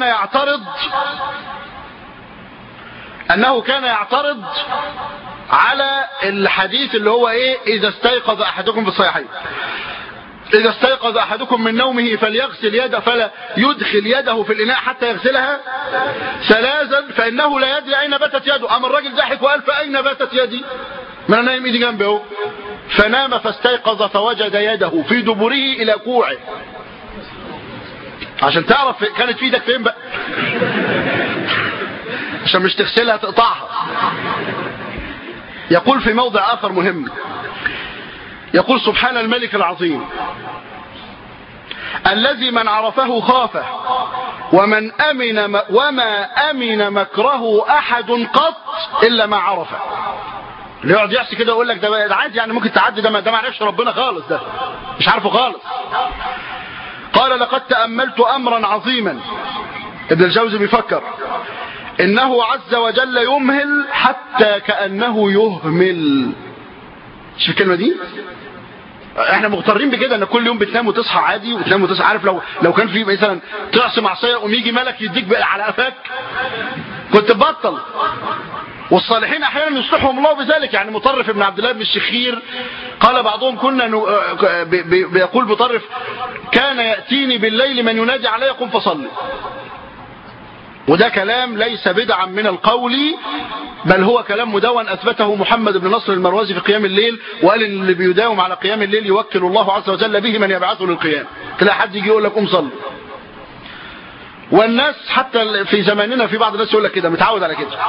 يعترض على الحديث اللي هو ايه إذا استيقظ أحدكم في الصحيحين، إذا استيقظ أحدكم من نومه فليغسل يده فلا يدخل يده في الإناء حتى يغسلها 3 فإنه لا يدري أين باتت يده. أما الراجل ضحك وقال فأين باتت يدي؟ ما أنا نايم إيدي جنبه اهو. فنام فاستيقظ فوجد يده في دبره إلى كوعه. عشان تعرف كانت في ايدك فين بقى، عشان مش تغسلها تقطعها. يقول في موضع آخر مهم، يقول سبحان الملك العظيم الذي من عرفه خافه وما أمن مكره أحد قط إلا ما عرفه. اللي يقعد يحسي كده ويقول لك ده عادي يعني ممكن تعدي، ده ما عرفش ربنا خالص، ده مش عارفه خالص. قال لقد تأملت أمرا عظيما، ابن الجوزي بيفكر، إنه عز وجل يمهل حتى كأنه يهمل. شوف الكلمة دي، احنا مغترين بكده ان كل يوم بتنام وتصحى عادي وتنام وتصحى. عارف لو كان في مثلا تعصي معصيه ويجي ملك يديك على قفاك كنت تبطل. والصالحين احيانا يصلحهم الله بذلك. يعني مطرف ابن عبد الله بن الشخير قال بعضهم كنا بيقول مطرف كان يأتيني بالليل من ينادي علي قم فصلي. وده كلام ليس بدعا من القول، بل هو كلام مدون أثبته محمد بن نصر المروزي في قيام الليل، وقال ان اللي بيداوم على قيام الليل يوكل الله عز وجل به من يبعثه للقيام. تلاقي حد يجي يقول لك قم صلي. والناس حتى في زماننا في بعض الناس يقول لك كده، متعود على كده.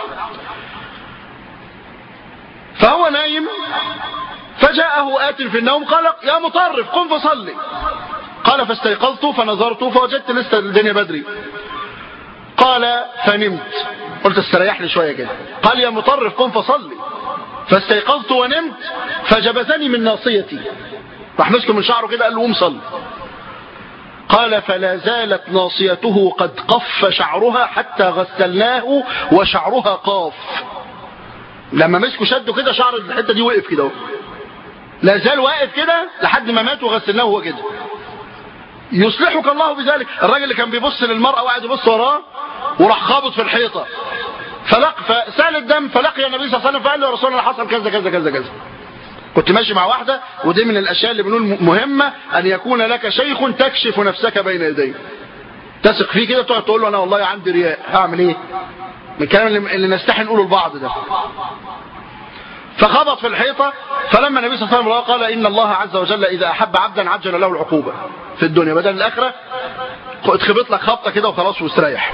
فهو نايم فجاءه آت في النوم قال يا مطرف قم فصلي. قال فاستيقظت فنظرت فوجدت لسه الدنيا بدري. قال فنمت، قلت استريح لي شوية كده. قال يا مطرف قم فصلي. فاستيقظت ونمت فجبزني من ناصيتي، راح مسكه من شعره كده قال له قم صلي. قال فلا زالت ناصيته قد قف شعرها حتى غسلناه وشعرها قاف. لما مسكه شده كده شعر الحته دي وقف كده، لا زال واقف كده لحد ما مات وغسلناه هو كده. يصلحك الله بذلك. الراجل اللي كان بيبص للمرأة وقاعد يبص وراه وراح خابط في الحيطة فسال الدم، فلقي النبي صلى الله عليه وسلم فقال له يا رسول الله حصل كذا كذا كذا كذا. كنت ماشي مع واحدة، ودي من الأشياء اللي بنقول مهمة أن يكون لك شيخ تكشف نفسك بين يديه، تثق فيه كده، تقعد تقول له أنا والله عندي رياء، هعمل إيه؟ من الكلام اللي نستحي نقوله لبعض ده. فخبط في الحيطة، فلما النبي صلى الله عليه وسلم قال إن الله عز وجل إذا أحب عبدا عجل له العقوبة في الدنيا بدل الآخرة. اتخبط لك خبطة كده وخلاص واستريح.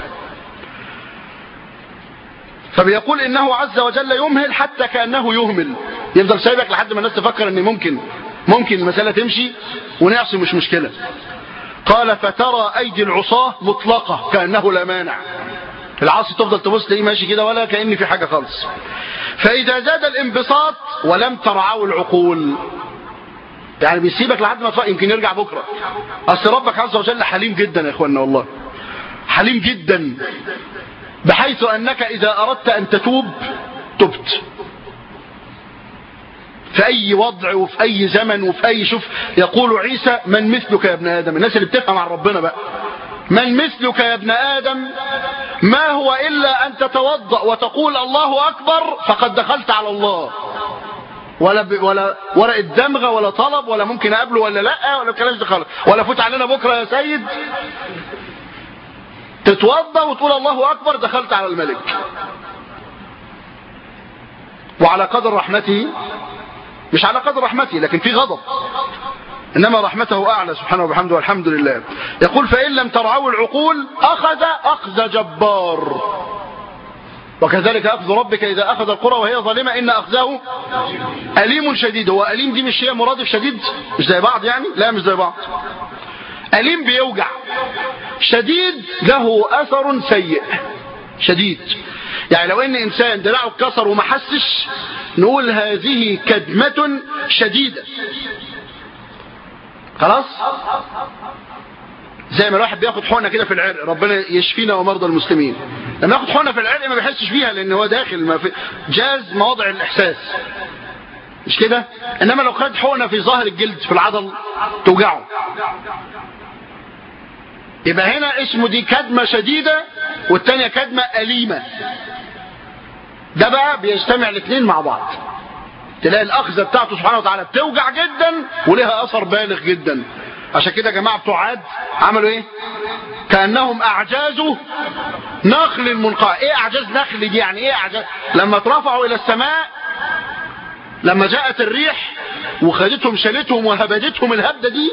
فبيقول إنه عز وجل يمهل حتى كأنه يهمل، يفضل سايبك لحد ما الناس تفكر إن ممكن المسألة تمشي ونعصي مش مشكلة. قال فترى أيدي العصاة مطلقة كأنه لا مانع، العاصي تفضل تبص تلاقيه ماشي كده ولا كأن في حاجة خالص. فإذا زاد الانبساط ولم ترعوا العقول، يعني بيسيبك لحد ما يمكن يرجع بكرة. أصل ربك عز وجل حليم جدا يا إخواننا، والله حليم جدا، بحيث أنك إذا أردت أن تتوب تبت في أي وضع وفي أي زمن وفي أي. شوف يقول عيسى: من مثلك يا ابن آدم. الناس اللي بتفهم عن ربنا بقى: من مثلك يا ابن آدم، ما هو إلا أن تتوضأ وتقول الله أكبر فقد دخلت على الله. ولا ورقة دمغة ولا طلب ولا ممكن أقابله ولا لا ولا الكلام ده خالص، ولا فوت علينا بكرة يا سيد. تتوضأ وتقول الله أكبر دخلت على الملك، وعلى قدر رحمته، مش على قدر رحمته لكن في غضب، إنما رحمته أعلى سبحانه وبحمده والحمد لله. يقول: فإن لم ترعوا العقول أخذ جبار، وكذلك أخذ ربك إذا أخذ القرى وهي ظالمة إن أخذه أليم شديد. هو أليم دي مش هي مرادف شديد، مش زي بعض يعني، لا مش زي بعض. أليم بيوجع، شديد له أثر سيء. شديد يعني لو إن إنسان دراعه اتكسر وما حسش نقول هذه كدمة شديدة، خلاص. زي ما الواحد بياخد حقنه كده في العرق، ربنا يشفينا ومرضى المسلمين. لما ياخد حقنه في العرق ما بيحسش بيها لان هو داخل ما في جاز مواضع الاحساس، مش كده؟ انما لو خد حقنه في ظاهر الجلد في العضل توجعه. يبقى هنا اسمه دي كدمه شديده والثانيه كدمه اليمه. ده بقى بيجتمع الاثنين مع بعض، تلاقي الاخذه بتاعته سبحانه وتعالى بتوجع جدا ولها اثر بالغ جدا. عشان كده يا جماعه بتوع عاد عملوا ايه؟ كانهم اعجاز نخل منقعر. ايه اعجاز نخل دي؟ يعني ايه اعجاز؟ لما اترفعوا الى السماء، لما جاءت الريح وخدتهم شالتهم وهبدتهم الهبده دي،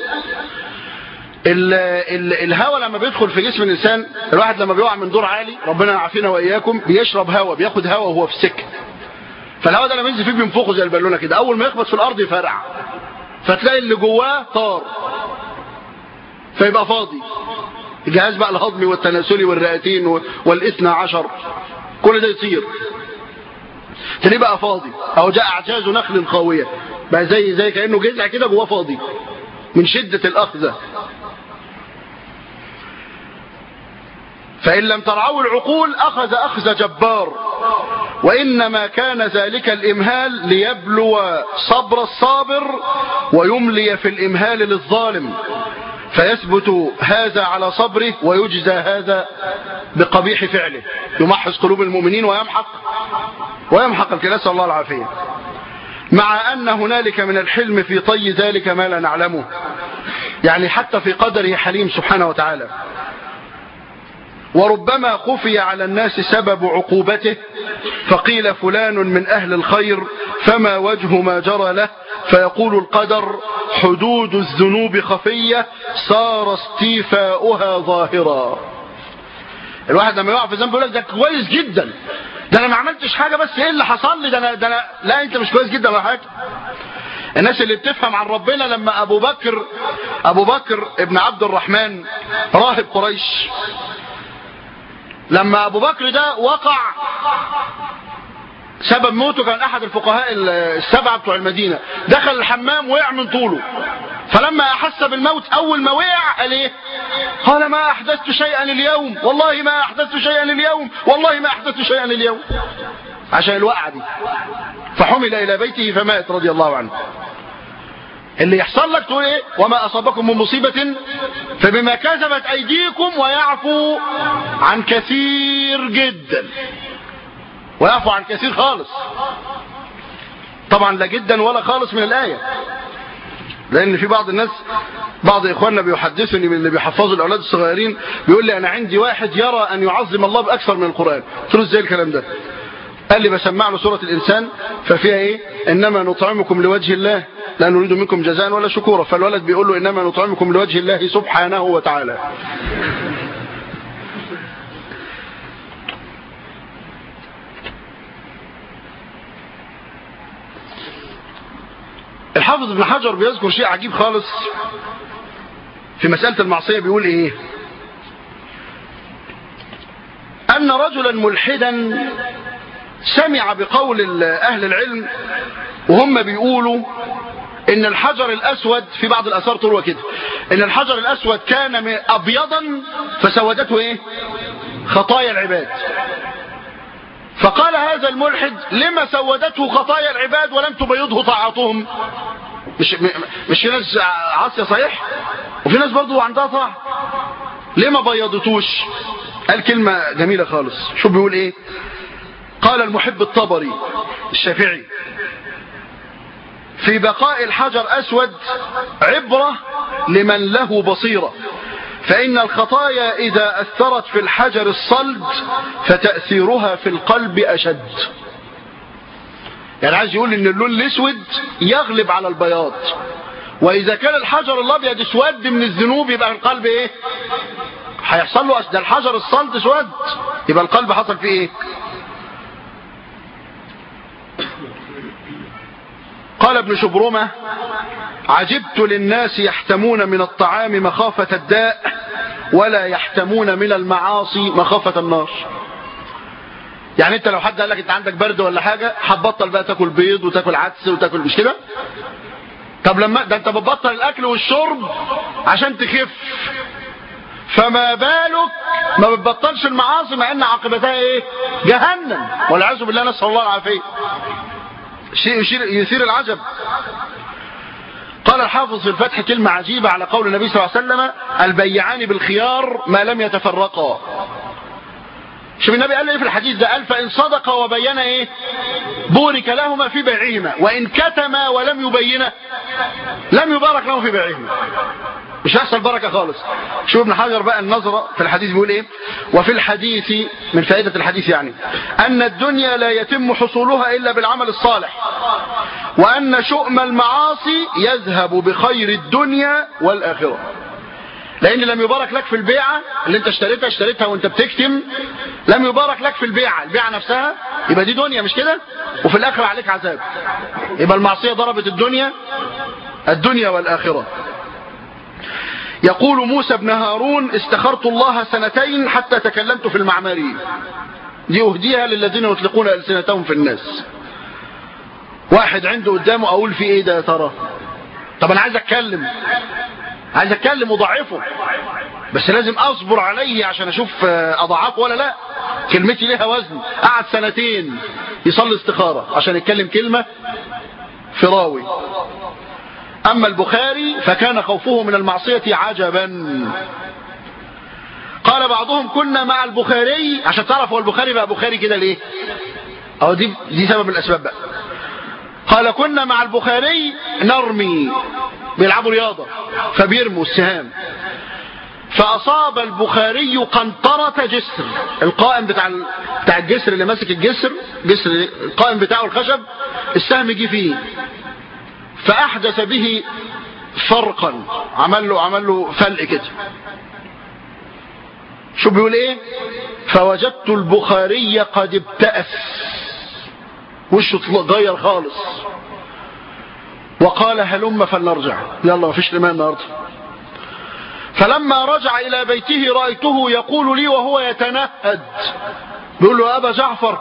الهواء لما بيدخل في جسم الانسان، الواحد لما بيقع من دور عالي ربنا يعافينا واياكم بيشرب هواء، بياخد هواء وهو في السكه، فالهواء ده لما ينزل فيه بينفخه زي البالونه كده، اول ما يخبط في الارض يفرقع، فتلاقي اللي جواه طار فيبقى فاضي. الجهاز بقى الهضمي والتناسلي والرئتين والاثنى عشر كل ده يطير، تلاقيه بقى فاضي. او جاء اعجاز نخل خاويه، بقى زي كانه جذع كده جواه فاضي من شده الاخذه. فإن لم ترعوا العقول أخذ جبار، وإنما كان ذلك الإمهال ليبلو صبر الصابر ويملي في الإمهال للظالم، فيثبت هذا على صبره ويجزى هذا بقبيح فعله، يمحص قلوب المؤمنين ويمحق الكلام، نسأل الله العافية. مع أن هنالك من الحلم في طي ذلك ما لا نعلمه، يعني حتى في قدره حليم سبحانه وتعالى. وربما خفي على الناس سبب عقوبته، فقيل فلان من أهل الخير فما وجه ما جرى له، فيقول القدر: حدود الذنوب خفية صار استيفاؤها ظاهرا. الواحد لما يقع في ذنب يقول لك ده كويس جدا، ده انا ما عملتش حاجة، بس ايه اللي حصل لي؟ ده انا لا، انت مش كويس جدا ولا حاجة. الناس اللي بتفهم عن ربنا، لما ابو بكر ابن عبد الرحمن راهب قريش، لما ابو بكر ده وقع سبب موته كان احد الفقهاء السبعة بتوع المدينة، دخل الحمام وقع من طوله، فلما احس بالموت اول ما وقع قال ايه؟ قال: ما احدثت شيئا اليوم، والله ما احدثت شيئا اليوم، والله ما احدثت شيئا اليوم، عشان الوقعة دي. فحمل الى بيته فمات رضي الله عنه. اللي يحصل لك تقول ايه؟ وما اصابكم من مصيبة فبما كسبت ايديكم ويعفو عن كثير جدا، ويعفو عن كثير خالص. طبعا لا جدا ولا خالص من الآية، لان في بعض الناس، بعض اخواننا بيحدثني من اللي بيحفظوا الاولاد الصغيرين، بيقول لي: انا عندي واحد يرى ان يعظم الله باكثر من القرآن. قلت له: ازاي الكلام ده؟ قال لي: بسمع له سورة الانسان ففيها ايه؟ انما نطعمكم لوجه الله لا نريد منكم جزاء ولا شكورا. فالولد بيقول له: انما نطعمكم لوجه الله سبحانه وتعالى. الحافظ ابن حجر بيذكر شيء عجيب خالص في مسألة المعصية. بيقول ايه؟ أن رجلا ملحدا سمع بقول أهل العلم وهم بيقولوا إن الحجر الأسود في بعض الآثار تروى كده، إن الحجر الأسود كان أبيضا فسودته إيه؟ خطايا العباد. فقال هذا الملحد لما سودته خطايا العباد ولم تبيضه طاعتهم؟ مش في ناس عاصية صحيح وفي ناس برضو عندها طاعة، ليه ما بيضتوش؟ قال كلمة جميلة خالص. شو بيقول ايه؟ قال المحب الطبري الشافعي في بقاء الحجر أسود عبرة لمن له بصيرة، فإن الخطايا إذا أثرت في الحجر الصلد فتأثيرها في القلب أشد. يعني عايز يقول إن اللون الأسود يغلب على البياض، وإذا كان الحجر الأبيض اسود من الذنوب يبقى القلب إيه؟ هيحصل له ده الحجر الصلد اسود، يبقى القلب حصل فيه إيه؟ قال ابن شبرمة عجبت للناس يحتمون من الطعام مخافة الداء ولا يحتمون من المعاصي مخافة النار. يعني انت لو حد قال لك انت عندك برد ولا حاجة هتبطل بقى تاكل بيض وتاكل عدس وتاكل، مش كده؟ طب لما ده انت بتبطل الاكل والشرب عشان تخف، فما بالك ما بتبطلش المعاصي مع ان عاقبتها ايه؟ جهنم والعياذ بالله، نسأل الله العافية. شيء يثير العجب. قال الحافظ في الفتح كلمة عجيبة على قول النبي صلى الله عليه وسلم البيعان بالخيار ما لم يتفرقا. شوف النبي قال ايه في الحديث ده؟ قال فإن صدق وبين ايه؟ بورك لهما في بيعهما، وإن كتما ولم يبينه لم يبارك لهما في بيعهما، مش هيحصل بركة خالص. شوف ابن حجر بقى النظرة في الحديث بيقول ايه؟ وفي الحديث من فائدة الحديث يعني أن الدنيا لا يتم حصولها إلا بالعمل الصالح، وأن شؤم المعاصي يذهب بخير الدنيا والآخرة. لأن لم يبارك لك في البيعة اللي انت اشتريتها وانت بتكتم، لم يبارك لك في البيعة نفسها، يبقى دي دنيا مش كده؟ وفي الآخرة عليك عذاب، يبقى المعصية ضربت الدنيا والآخرة. يقول موسى بن هارون استخرت الله 2 حتى تكلمت في المعماري. دي أهديها للذين يطلقون ألسنتهم في الناس. واحد عنده قدامه أقول في إيه ده يا ترى؟ طب أنا عايز أتكلم وضعفه، بس لازم أصبر عليه عشان أشوف أضعاف ولا لا. كلمتي لها وزن. قعد 2 يصلي استخارة عشان يتكلم كلمة في راوي. أما البخاري فكان خوفه من المعصية عجبا. قال بعضهم كنا مع البخاري، عشان تعرف هو البخاري بقى بخاري كده ليه، أو دي سبب الأسباب بقى. قال كنا مع البخاري نرمي، بيلعبوا رياضة فبيرموا السهام، فأصاب البخاري قنطرة جسر، القائم بتاع الجسر اللي ماسك جسر القائم بتاعه الخشب، السهم جه فيه فأحدث به فرقا، عمل له فلق كده. شو بيقول ايه؟ فوجدت البخاري قد ابتأس، وشه غير خالص، وقال هلم فلنرجع، يلا مفيش لما النهارده. فلما رجع إلى بيته رأيته يقول لي وهو يتنهد، بيقول له يا أبا جعفر،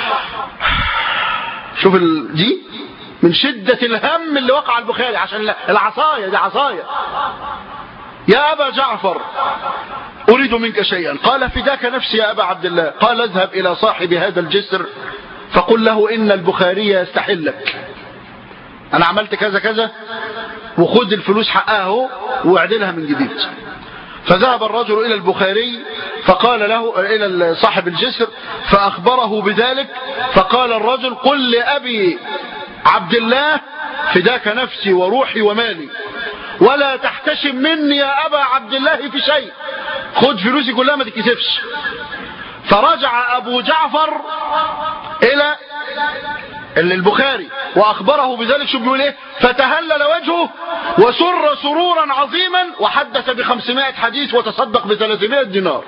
شوف دي من شدة الهم اللي وقع البخاري عشان العصاية دي عصاية. يا أبا جعفر أريد منك شيئا. قال فداك نفسي يا أبا عبد الله. قال اذهب إلى صاحب هذا الجسر فقل له إن البخاري يستحلك، أنا عملت كذا كذا وخذ الفلوس حقها واعدلها من جديد. فذهب الرجل إلى البخاري فقال له إلى صاحب الجسر فأخبره بذلك، فقال الرجل قل لأبي عبد الله فداك نفسي وروحي ومالي ولا تحتشم مني يا أبا عبد الله في شيء، خد فلوسي كلها ما تكسفش. فرجع أبو جعفر إلى البخاري وأخبره بذلك. شو بيقول إيه؟ فتهلل وجهه وسر سرورا عظيما وحدث ب500 حديث وتصدق ب300 دينار.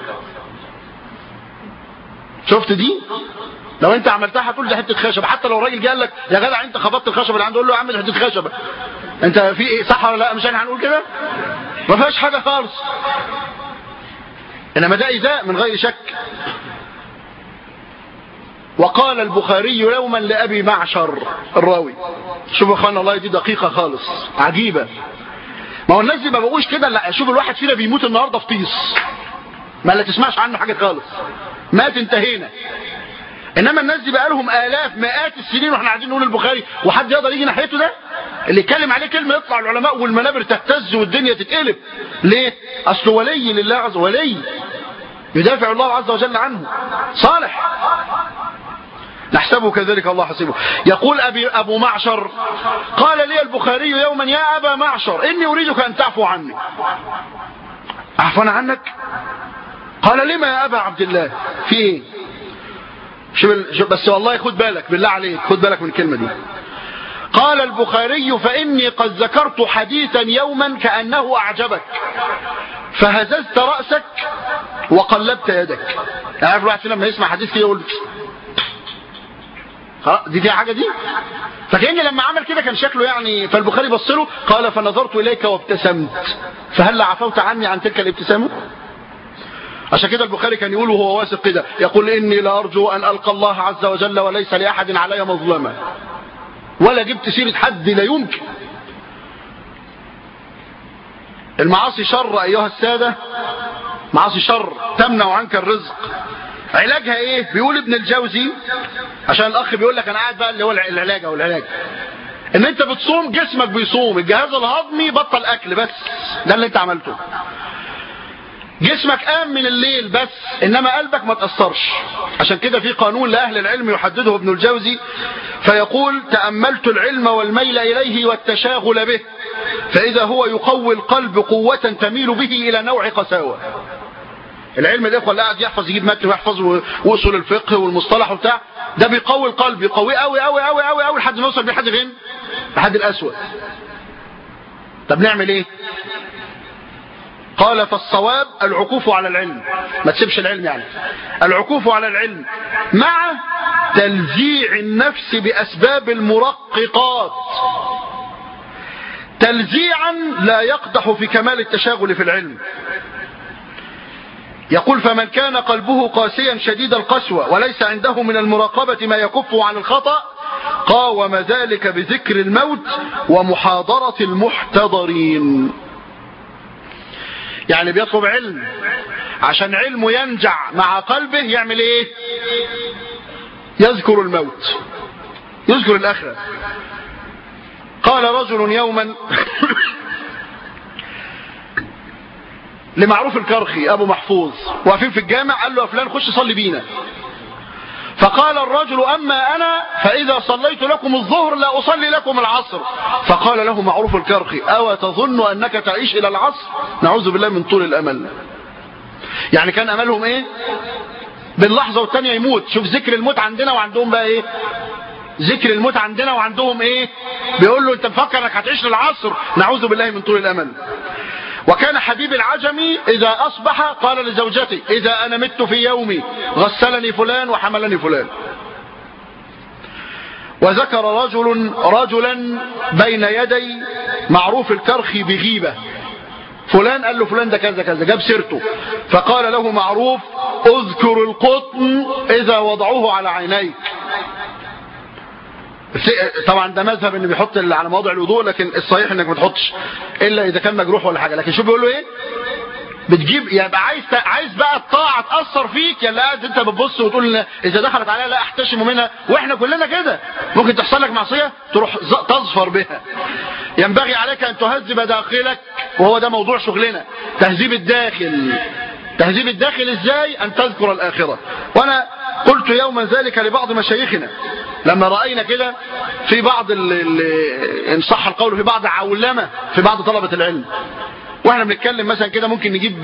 شفت دي؟ لو انت عملتها هتقول دي حته خشب، حتى لو الراجل قال لك يا جدع انت خبطت الخشب اللي عنده، قول له يا عم دي حته خشب، انت في ايه صح ولا لا؟ مش احنا هنقول كده؟ ما فيهاش حاجه خالص، انما ده ايذاء من غير شك. وقال البخاري يوما لأبي معشر الراوي. شوفوا يا اخوانا، الله دي دقيقة خالص عجيبة. ما هو الناس دي ما بقوش كده. لا، شوف الواحد فينا بيموت النهارده في طيس ما لا تسمعش عنه حاجة خالص، مات انتهينا. انما الناس دي بقى لهم آلاف مئات السنين واحنا قاعدين نقول البخاري، وحد يقدر يجي ناحيته؟ ده اللي يتكلم عليه كلمة يطلع العلماء والمنابر تهتز والدنيا تتقلب. ليه؟ اصله ولي لله عز وجل، ولي يدافع الله عز وجل عنه، صالح، نحسبه كذلك الله حسيبه. يقول أبو معشر قال لي البخاري يوما يا أبا معشر إني أريدك أن تعفو عني. أعفو عنك؟ قال لما يا أبا عبد الله؟ في إيه؟ بس والله خد بالك بالله عليك، خد بالك من الكلمة دي. قال البخاري فإني قد ذكرت حديثا يوما كأنه أعجبك فهززت رأسك وقلبت يدك. يعني عارف الواحد لما يسمع حديث كده يقول دي فيها حاجة دي؟ فكأني لما عمل كده كان شكله يعني. فالبخاري بص له قال فنظرت إليك وابتسمت فهل عفوت عني عن تلك الابتسامة؟ عشان كده البخاري كان يقول وهو واثق كده، يقول إني لأرجو أن ألقى الله عز وجل وليس لأحد علي مظلمة، ولا جبت سيرة حد، لا يمكن. المعاصي شر أيها السادة، معاصي شر تمنع عنك الرزق. علاجها ايه؟ بيقول ابن الجوزي، عشان الاخ بيقول لك انا قاعد بقى اللي هو العلاج او العلاج، ان انت بتصوم جسمك بيصوم، الجهاز الهضمي بطل اكل، بس ده اللي انت عملته. جسمك قام من الليل بس، انما قلبك ما تأثرش. عشان كده في قانون لأهل العلم يحدده ابن الجوزي فيقول تأملت العلم والميل إليه والتشاغل به فإذا هو يقوي القلب قوة تميل به إلى نوع قساوة. العلم الإخوة اللي قاعد يحفظ يجيب متن ويحفظ وصول الفقه والمصطلح وبتاع، ده بيقوي القلب، يقويه قوي قوي قوي قوي قوي لحد ما يوصل بيه لحد فين؟ لحد الأسود. طب نعمل ايه؟ قال فالصواب العكوف على العلم، ما تسيبش العلم يعني، العكوف على العلم مع تلزيع النفس بأسباب المرققات تلزيعا لا يقدح في كمال التشاغل في العلم. يقول فمن كان قلبه قاسيا شديد القسوة وليس عنده من المراقبة ما يكفه عن الخطأ قاوم ذلك بذكر الموت ومحاضرة المحتضرين. يعني بيطلب علم عشان علمه ينجع مع قلبه، يعمل ايه؟ يذكر الموت، يذكر الآخرة. قال رجل يوما لمعروف الكرخي أبو محفوظ واقفين في الجامع، قال له يا فلان خش صلي بينا. فقال الرجل أما أنا فإذا صليت لكم الظهر لا أصلي لكم العصر. فقال له معروف الكرخي أو تظن أنك تعيش إلى العصر؟ نعوذ بالله من طول الأمل. يعني كان أملهم إيه؟ باللحظة والتانية يموت. شوف ذكر الموت عندنا وعندهم بقى إيه؟ ذكر الموت عندنا وعندهم إيه؟ بيقول له أنت مفكر أنك هتعيش للعصر؟ نعوذ بالله من طول الأمل. وكان حبيب العجمي إذا أصبح قال لزوجته إذا أنا مت في يومي غسلني فلان وحملني فلان. وذكر رجلا بين يدي معروف الكرخي بغيبة، فلان قال له فلان ده كذا كذا، جاب سيرته. فقال له معروف اذكر القطن إذا وضعوه على عينيك. طبعا ده مذهب ان بيحط على موضع الوضوء، لكن الصحيح انك ما تحطش الا اذا كان مجروح ولا حاجه. لكن شوف بيقول له ايه؟ بتجيب يبقى عايز بقى الطاعه تاثر فيك، يا قاعد انت بتبص وتقول اذا دخلت عليها لا احتشم منها، واحنا كلنا كده ممكن تحصل لك معصيه تروح تظفر بها. ينبغي عليك ان تهذب داخلك، وهو ده موضوع شغلنا، تهذيب الداخل. تهذيب الداخل ازاي؟ ان تذكر الاخره. وانا قلت يوما ذلك لبعض مشايخنا لما رأينا كده في بعض ان صح القول في بعض عولمة في بعض طلبة العلم، واحنا بنتكلم مثلا كده ممكن نجيب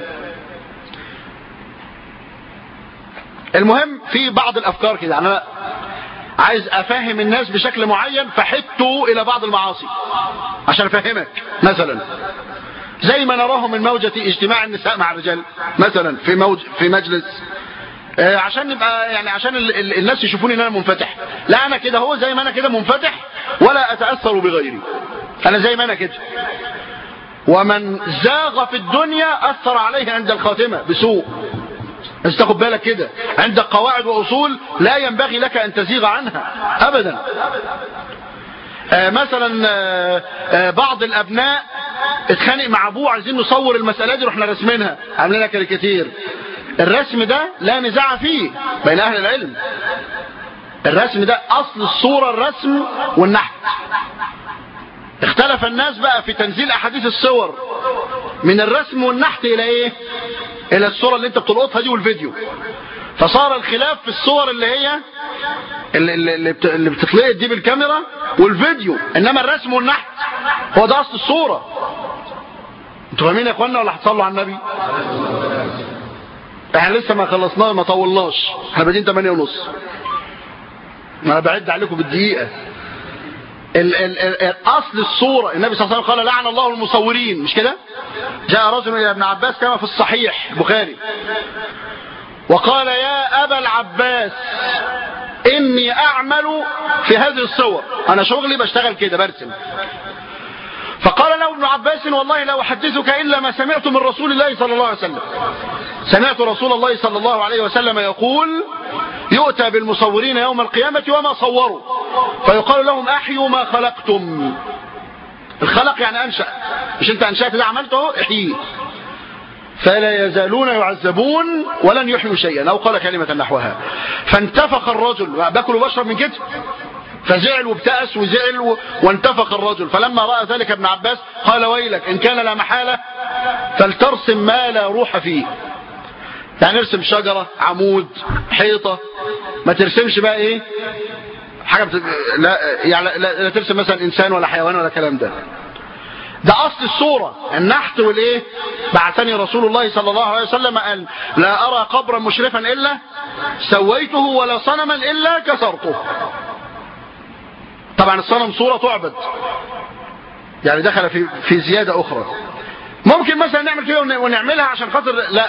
المهم في بعض الافكار كده. انا عايز افهم الناس بشكل معين فحدته الى بعض المعاصي عشان افهمك. مثلا زي ما نراه من موجة اجتماع النساء مع الرجال مثلا في مجلس، عشان نبقى يعني عشان الناس يشوفوني ان انا منفتح. لا انا كده هو زي ما انا كده منفتح ولا اتأثر بغيري، انا زي ما انا كده. ومن زاغ في الدنيا اثر عليه عند الخاتمة بسوء، بس تاخد بالك كده، عندك قواعد وأصول لا ينبغي لك أن تزيغ عنها أبدا. مثلا بعض الأبناء اتخانق مع أبوه عايزين نصور المسألة دي، رحنا رسمينها عاملينها كاريكاتير. الرسم ده لا نزاع فيه بين أهل العلم. الرسم ده أصل الصورة الرسم والنحت. اختلف الناس بقى في تنزيل أحاديث الصور من الرسم والنحت إلى إيه؟ إلى الصورة اللي أنت بتلقطها دي والفيديو. فصار الخلاف في الصور اللي هي اللي بتتلقط دي بالكاميرا والفيديو، إنما الرسم والنحت هو ده أصل الصورة. انتوا فاهمين يا اخوانا ولا هتصلوا على النبي؟ احنا لسه ما خلصناه، ما طولناش، احنا بادئين 8:30. ما انا بعد عليكم بالدقيقة. اصل الصورة النبي صلى الله عليه وسلم قال لعن الله المصورين، مش كده؟ جاء رجل الى ابن عباس كما في الصحيح البخاري وقال يا ابا العباس اني اعمل في هذه الصور، انا شغلي بشتغل كده برسم. فقال له ابن عباس والله لا احدثك الا ما سمعت من رسول الله صلى الله عليه وسلم. سمعت رسول الله صلى الله عليه وسلم يقول يؤتى بالمصورين يوم القيامة وما صوروا فيقال لهم احيوا ما خلقتم. الخلق يعني انشأ، مش انت انشأت ده عملته احييه. فلا يزالون يعذبون ولن يحيوا شيئا، او قال كلمة نحوها. فانتفخ الرجل، باكل وبشرب من كده، فزعل وابتأس وزعل وانتفخ الرجل. فلما رأى ذلك ابن عباس قال ويلك إن كان لا محالة فلترسم ما لا روح فيه. يعني ارسم شجرة، عمود، حيطة، ما ترسمش بقى ايه حاجة لا يعني لا ترسم مثلا انسان ولا حيوان ولا كلام ده. ده اصل الصورة النحت والايه. بعثني رسول الله صلى الله عليه وسلم قال لا ارى قبرا مشرفا الا سويته ولا صنما الا كسرته. طبعا الصنم صورة تعبد، يعني دخل في زيادة اخرى. ممكن مثلا نعمل كده ونعملها عشان خاطر، لا،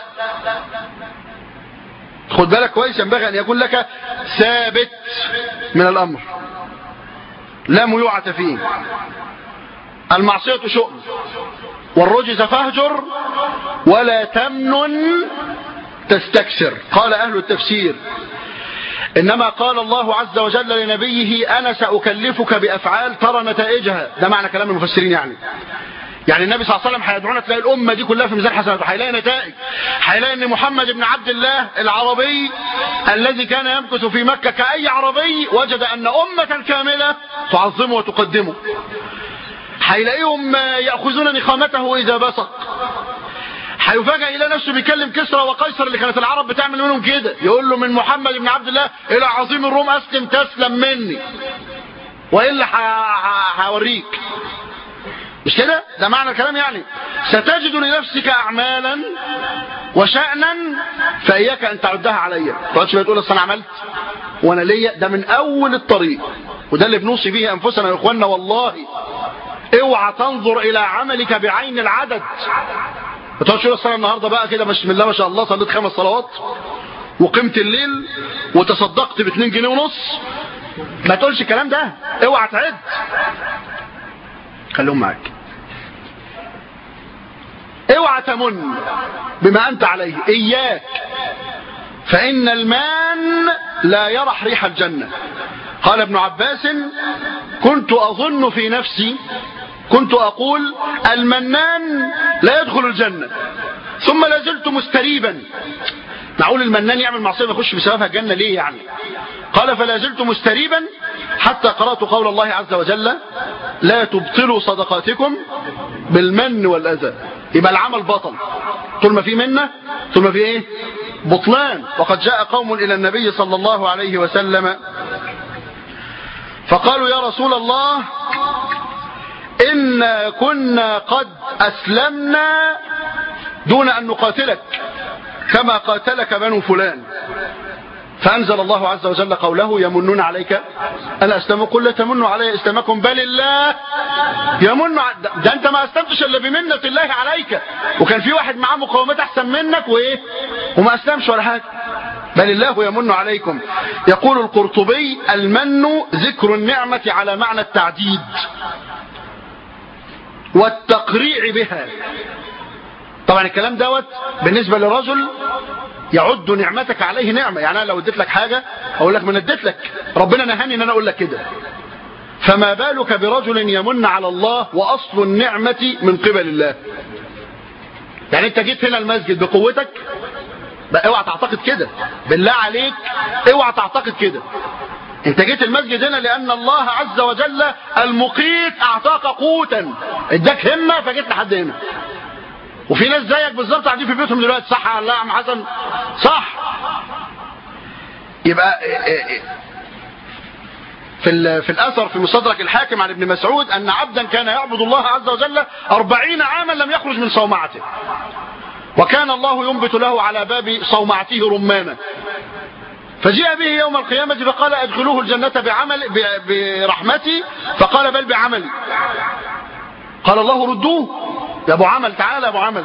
خد بالك كويس، ينبغي ان يكون لك ثابت من الامر لا ميوعة فيه. المعصية شؤم والرجز فاهجر ولا تمنن تستكثر. قال اهل التفسير إنما قال الله عز وجل لنبيه أنا سأكلفك بأفعال ترى نتائجها. ده معنى كلام المفسرين. يعني النبي صلى الله عليه وسلم هيدعونا تلاقي الأمة دي كلها في ميزان حسناته، هيلاقي نتائج، هيلاقي أن محمد بن عبد الله العربي الذي كان يمكث في مكة كأي عربي وجد أن أمة كاملة تعظمه وتقدمه. هيلاقيهم يأخذون نخامته إذا بصق. هيفاجئ الى نفسه بيكلم كسرى وقيصر اللي كانت العرب بتعمل منهم كده، يقول له من محمد بن عبد الله الى عظيم الروم اسلم تسلم مني والا هوريك. مش كده؟ ده معنى الكلام. يعني ستجد لنفسك اعمالا وشأنا فاياك ان تعدها عليا. ما تقعدش بقى تقول اصل انا عملت وانا ليا. ده من اول الطريق، وده اللي بنوصي به انفسنا يا اخواننا. والله اوعى تنظر الى عملك بعين العدد. ما تقعدش تقول الصلاه النهارده بقى كده بسم الله ما شاء الله صليت 5 صلوات وقمت الليل وتصدقت ب2.5 جنيه. ما تقولش الكلام ده، اوعى تعد. خليهم معاك. اوعى تمن بما انت عليه، اياك، فان المان لا يرح ريح الجنه. قال ابن عباس كنت اظن في نفسي، كنت أقول المنان لا يدخل الجنة ثم لا زلت مستريبا. معقول المنان يعمل معصية ما يخش بسببها الجنة ليه يعني؟ قال فلا زلت مستريبا حتى قرأت قول الله عز وجل لا تبطلوا صدقاتكم بالمن والأذى. يبقى العمل بطل طول ما في منه، طول ما في ايه بطلان. وقد جاء قوم إلى النبي صلى الله عليه وسلم فقالوا يا رسول الله إنا كنا قد أسلمنا دون أن نقاتلك كما قاتلك بنو فلان. فأنزل الله عز وجل قوله يمنون عليك أن أسلموا قل لا تمنوا علي إسلامكم بل الله يمن. ده أنت ما أسلمتش إلا بمنة الله عليك، وكان في واحد معاه مقاومات أحسن منك وإيه وما أسلمش ولا حاجة. بل الله يمن عليكم. يقول القرطبي المن ذكر النعمة على معنى التعديد والتقريع بها. طبعا الكلام دوت بالنسبة لرجل يعد نعمتك عليه نعمة. يعني أنا لو اديت لك حاجة أقول لك من اديت لك، ربنا نهاني أن أنا أقول لك كده، فما بالك برجل يمن على الله وأصل النعمة من قبل الله. يعني أنت جيت هنا المسجد بقوتك، اوعى تعتقد كده، بالله عليك اوعى تعتقد كده. انت جيت المسجد هنا لأن الله عز وجل المقيت أعطاك قوتا، اداك همة فجيت لحد هنا. وفي ناس زيك بالظبط قاعدين في بيوتهم دلوقتي، صح ولا لا يا عم حسن؟ صح. يبقى في الأثر في مستدرك الحاكم عن ابن مسعود أن عبدا كان يعبد الله عز وجل 40 عاما لم يخرج من صومعته، وكان الله ينبت له على باب صومعته رمانا، فجاء به يوم القيامة فقال ادخلوه الجنة برحمتي، فقال بل بعملي. قال الله ردوه يا ابو عمل، تعالى يا ابو عمل.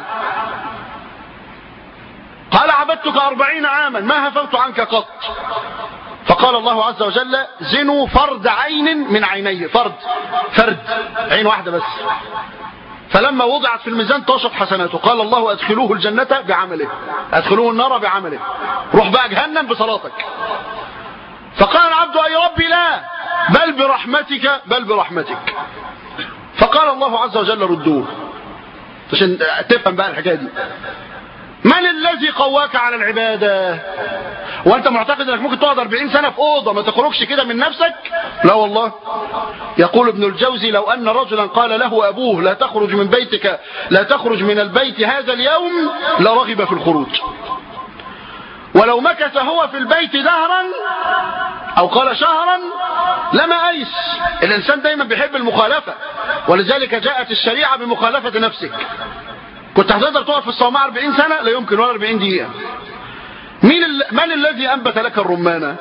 قال عبدتك 40 عاما ما هفوت عنك قط. فقال الله عز وجل زنوا فرد عين من عينيه، فرد عين واحدة بس. فلما وضعت في الميزان طاشت حسناته، قال الله ادخلوه الجنة بعمله، ادخلوه النار بعمله، روح بقى جهنم بصلاتك. فقال العبد اي ربي لا، بل برحمتك. فقال الله عز وجل ردوه. عشان تفهم بقى الحكاية دي، من الذي قواك على العبادة؟ وانت معتقد انك ممكن تقعد 40 سنة في اوضة ما تخرجش كده من نفسك؟ لا والله. يقول ابن الجوزي لو ان رجلا قال له ابوه لا تخرج من بيتك، لا تخرج من البيت هذا اليوم، لرغب في الخروج. ولو مكث هو في البيت دهرا او قال شهرا لما ايس. الانسان دايما بيحب المخالفة، ولذلك جاءت الشريعة بمخالفة نفسك. كنت هتقدر تقف في الصومعة 40 سنة؟ لا يمكن، ولا 40 دقيقة. من الذي أنبت لك الرمانة؟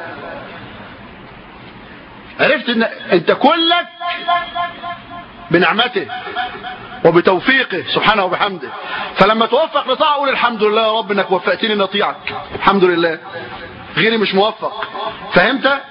عرفت ان انت كلك بنعمته وبتوفيقه سبحانه وبحمده. فلما توفق لطاعة قول الحمد لله يا رب انك وفقتني نطيعك، الحمد لله، غيري مش موفق. فهمت؟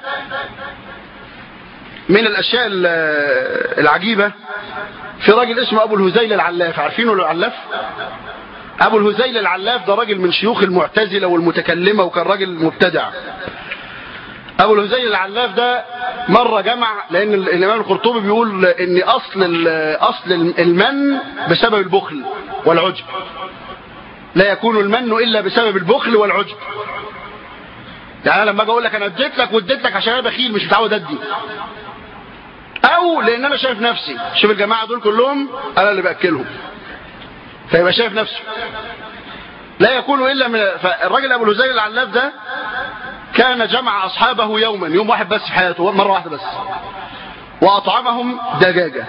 من الاشياء العجيبة في راجل اسمه ابو الهذيل العلاف، عارفينه العلاف؟ ابو الهذيل العلاف ده راجل من شيوخ المعتزلة والمتكلمة، وكان راجل مبتدع. ابو الهذيل العلاف ده مرة جمع، لان الامام القرطبي بيقول ان اصل المن بسبب البخل والعجب، لا يكون المن الا بسبب البخل والعجب. يعني انا لما اجي اقول لك انا اديت لك واديت لك عشان انا بخيل مش متعود ادي، او لان انا شايف نفسي، شوف الجماعة دول كلهم انا اللي باكلهم، فيبقى شايف نفسه. لا يكون الا من. فالراجل ابو الهذيل العلاف ده كان جمع اصحابه يوم واحد بس في حياته، مرة واحدة بس، واطعمهم دجاجة.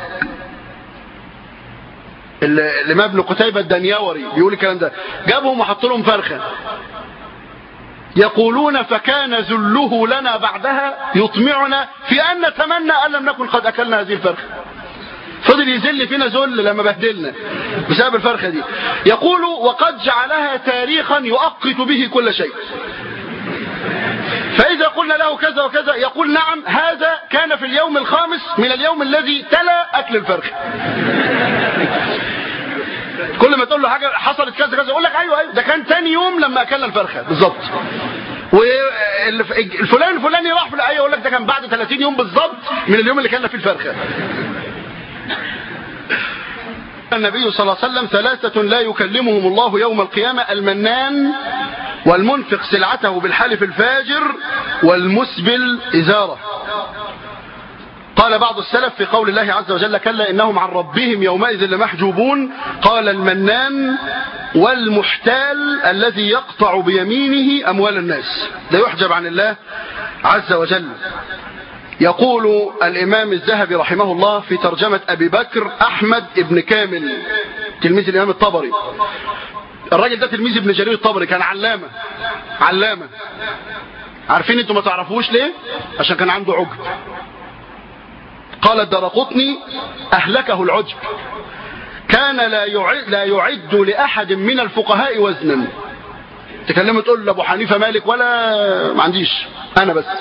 الامام ابن قتيبة الدنياوري بيقول الكلام ده، جابهم وحط لهم فرخة، يقولون فكان ذله لنا بعدها يطمعنا في ان نتمنى ان لم نكن قد اكلنا هذه الفرخة. فضل يذل فينا ذل لما بهدلنا بسبب الفرخة دي. يقول وقد جعلها تاريخا يؤقت به كل شيء، فإذا قلنا له كذا وكذا يقول نعم هذا كان في اليوم الخامس من اليوم الذي تلا أكل الفرخ. كل ما تقول له حاجة حصلت كذا كذا يقول لك أيوة ده كان تاني يوم لما أكلنا الفرخة بالظبط. والفلاني راح في الآية يقول لك ده كان بعد 30 يوم بالظبط من اليوم اللي كان فيه الفرخة. النبي صلى الله عليه وسلم ثلاثة لا يكلمهم الله يوم القيامة: المنان، والمنفق سلعته بالحلف الفاجر، والمسبل إزاره. قال بعض السلف في قول الله عز وجل كلا إنهم عن ربهم يومئذ لمحجوبون، قال المنان والمحتال الذي يقطع بيمينه أموال الناس، لا يحجب عن الله عز وجل. يقول الإمام الذهبي رحمه الله في ترجمة أبي بكر أحمد ابن كامل تلميذ الإمام الطبري، الراجل ده تلميذ ابن جرير الطبري، كان علامة. عارفين انتوا ما تعرفوش ليه؟ عشان كان عنده عجب. قال الدرقطني أهلكه العجب، كان لا يعد لأحد من الفقهاء وزنا. تكلمه تقول لأبو حنيفة مالك ولا ما عنديش، أنا بس.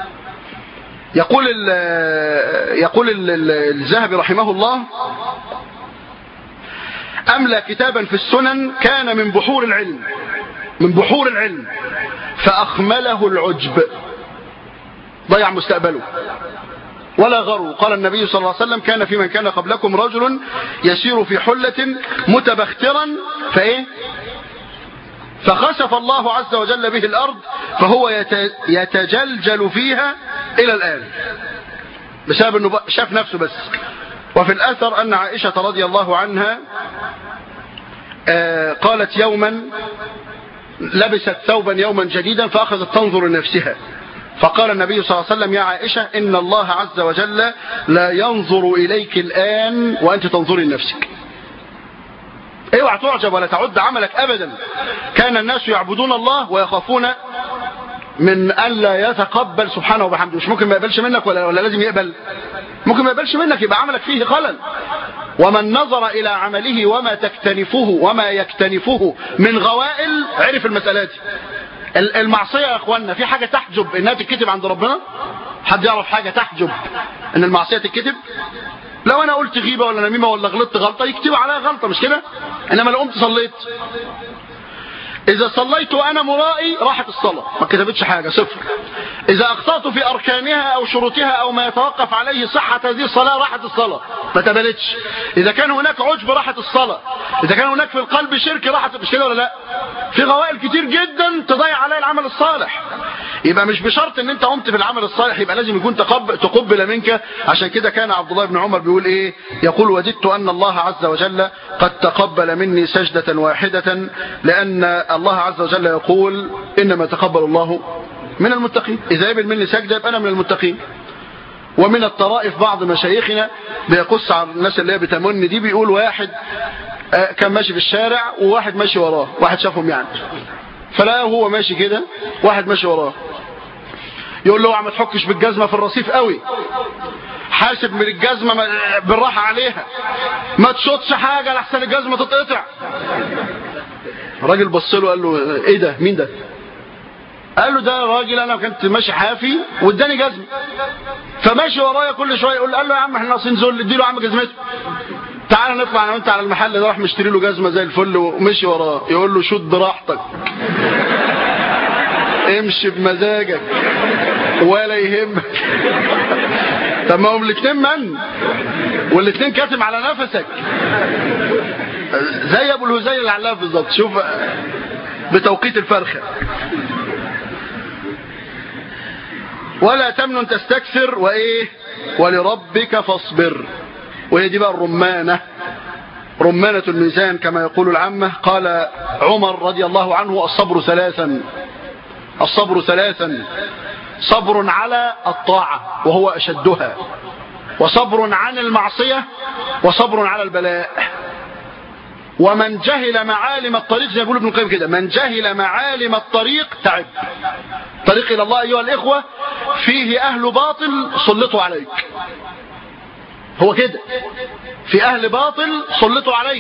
يقول الذهبي رحمه الله أملى كتابا في السنن كان من بحور العلم، من بحور العلم، فأخمله العجب، ضيع مستقبله ولا غروا. قال النبي صلى الله عليه وسلم: كان في من كان قبلكم رجل يسير في حلة متبخترا فخسف الله عز وجل به الأرض فهو يتجلجل فيها إلى الآن، بسبب أنه شاف نفسه بس. وفي الأثر أن عائشة رضي الله عنها قالت يوما لبست ثوبا يوما جديدا فأخذت تنظر لنفسها، فقال النبي صلى الله عليه وسلم: يا عائشة إن الله عز وجل لا ينظر إليك الآن وأنت تنظري لنفسك. اوعى تعجب ولا تعد عملك أبدا. كان الناس يعبدون الله ويخافون من أن لا يتقبل سبحانه وبحمده. مش ممكن ما يقبلش منك ولا لازم يقبل؟ ممكن ما يقبلش منك، يبقى عملك فيه خلل. ومن نظر إلى عمله وما يكتنفه من غوائل عرف المسألة دي. المعصية يا أخوانا في حاجة تحجب إنها تتكتب عند ربنا؟ حد يعرف حاجة تحجب إن المعصية تتكتب؟ لو أنا قلت غيبة ولا نميمة ولا غلطت غلطة يكتب عليها غلطة، مش كده؟ إنما لو قمت صليت، إذا صليت وأنا مرائي راحت الصلاة، ما كتبتش حاجة، صفر. إذا أخطأت في أركانها أو شروطها أو ما يتوقف عليه صحة هذه الصلاة راحت الصلاة، ما تبلتش. إذا كان هناك عجب راحت الصلاة. إذا كان هناك في القلب شرك راحت، مش كده ولا لا؟ في غوائل كتير جدا تضيع عليها العمل الصالح. يبقى مش بشرط ان انت قمت في العمل الصالح يبقى لازم يكون تقبل منك. عشان كده كان عبد الله بن عمر بيقول ايه؟ يقول: وددت ان الله عز وجل قد تقبل مني سجدة واحدة، لان الله عز وجل يقول: انما تقبل الله من المتقين. اذا قبل مني سجدة يبقى انا من المتقين. ومن الطرائف بعض مشايخنا بيقص على الناس اللي هي بتمن دي، بيقول: واحد كان ماشي في الشارع وواحد ماشي وراه، واحد شافهم يعني، فلا هو ماشي كده واحد ماشي وراه، يقول له: ما تحكش بالجزمة في الرصيف قوي، حاسب من الجزمة بالراحة عليها، ما تشوطش حاجة لحسن الجزمة تتقطع. الراجل بص له قال له: ايه ده؟ مين ده؟ قال له: ده راجل انا كنت ماشي حافي واداني جزمة، فماشي ورايا كل شوية. قال له: يا عم احنا ناقصين ذل، اديله يا عم جزمته، تعال نطلع انا وانت على المحل ده. راح مشتري له جزمة زي الفل ومشي وراه. يقول له: شد راحتك، امشي بمزاجك ولا يهمك. طب ما هم الاثنين من والاثنين كاتم على نفسك، زي ابو الهزيل العلاف بالظبط. شوف بتوقيت الفرخة. ولا تمنن تستكثر ولربك فاصبر. وهي دي بقى الرمانة، رمانة الميزان كما يقول العامة. قال عمر رضي الله عنه: الصبر ثلاثا، الصبر ثلاثا: صبر على الطاعة وهو أشدها، وصبر عن المعصية، وصبر على البلاء. ومن جهل معالم الطريق، زي يقول ابن القيم كده: من جهل معالم الطريق تعب. طريق إلى الله أيها الإخوة فيه أهل باطل سلطوا عليك، هو كده، في أهل باطل سلطوا عليك،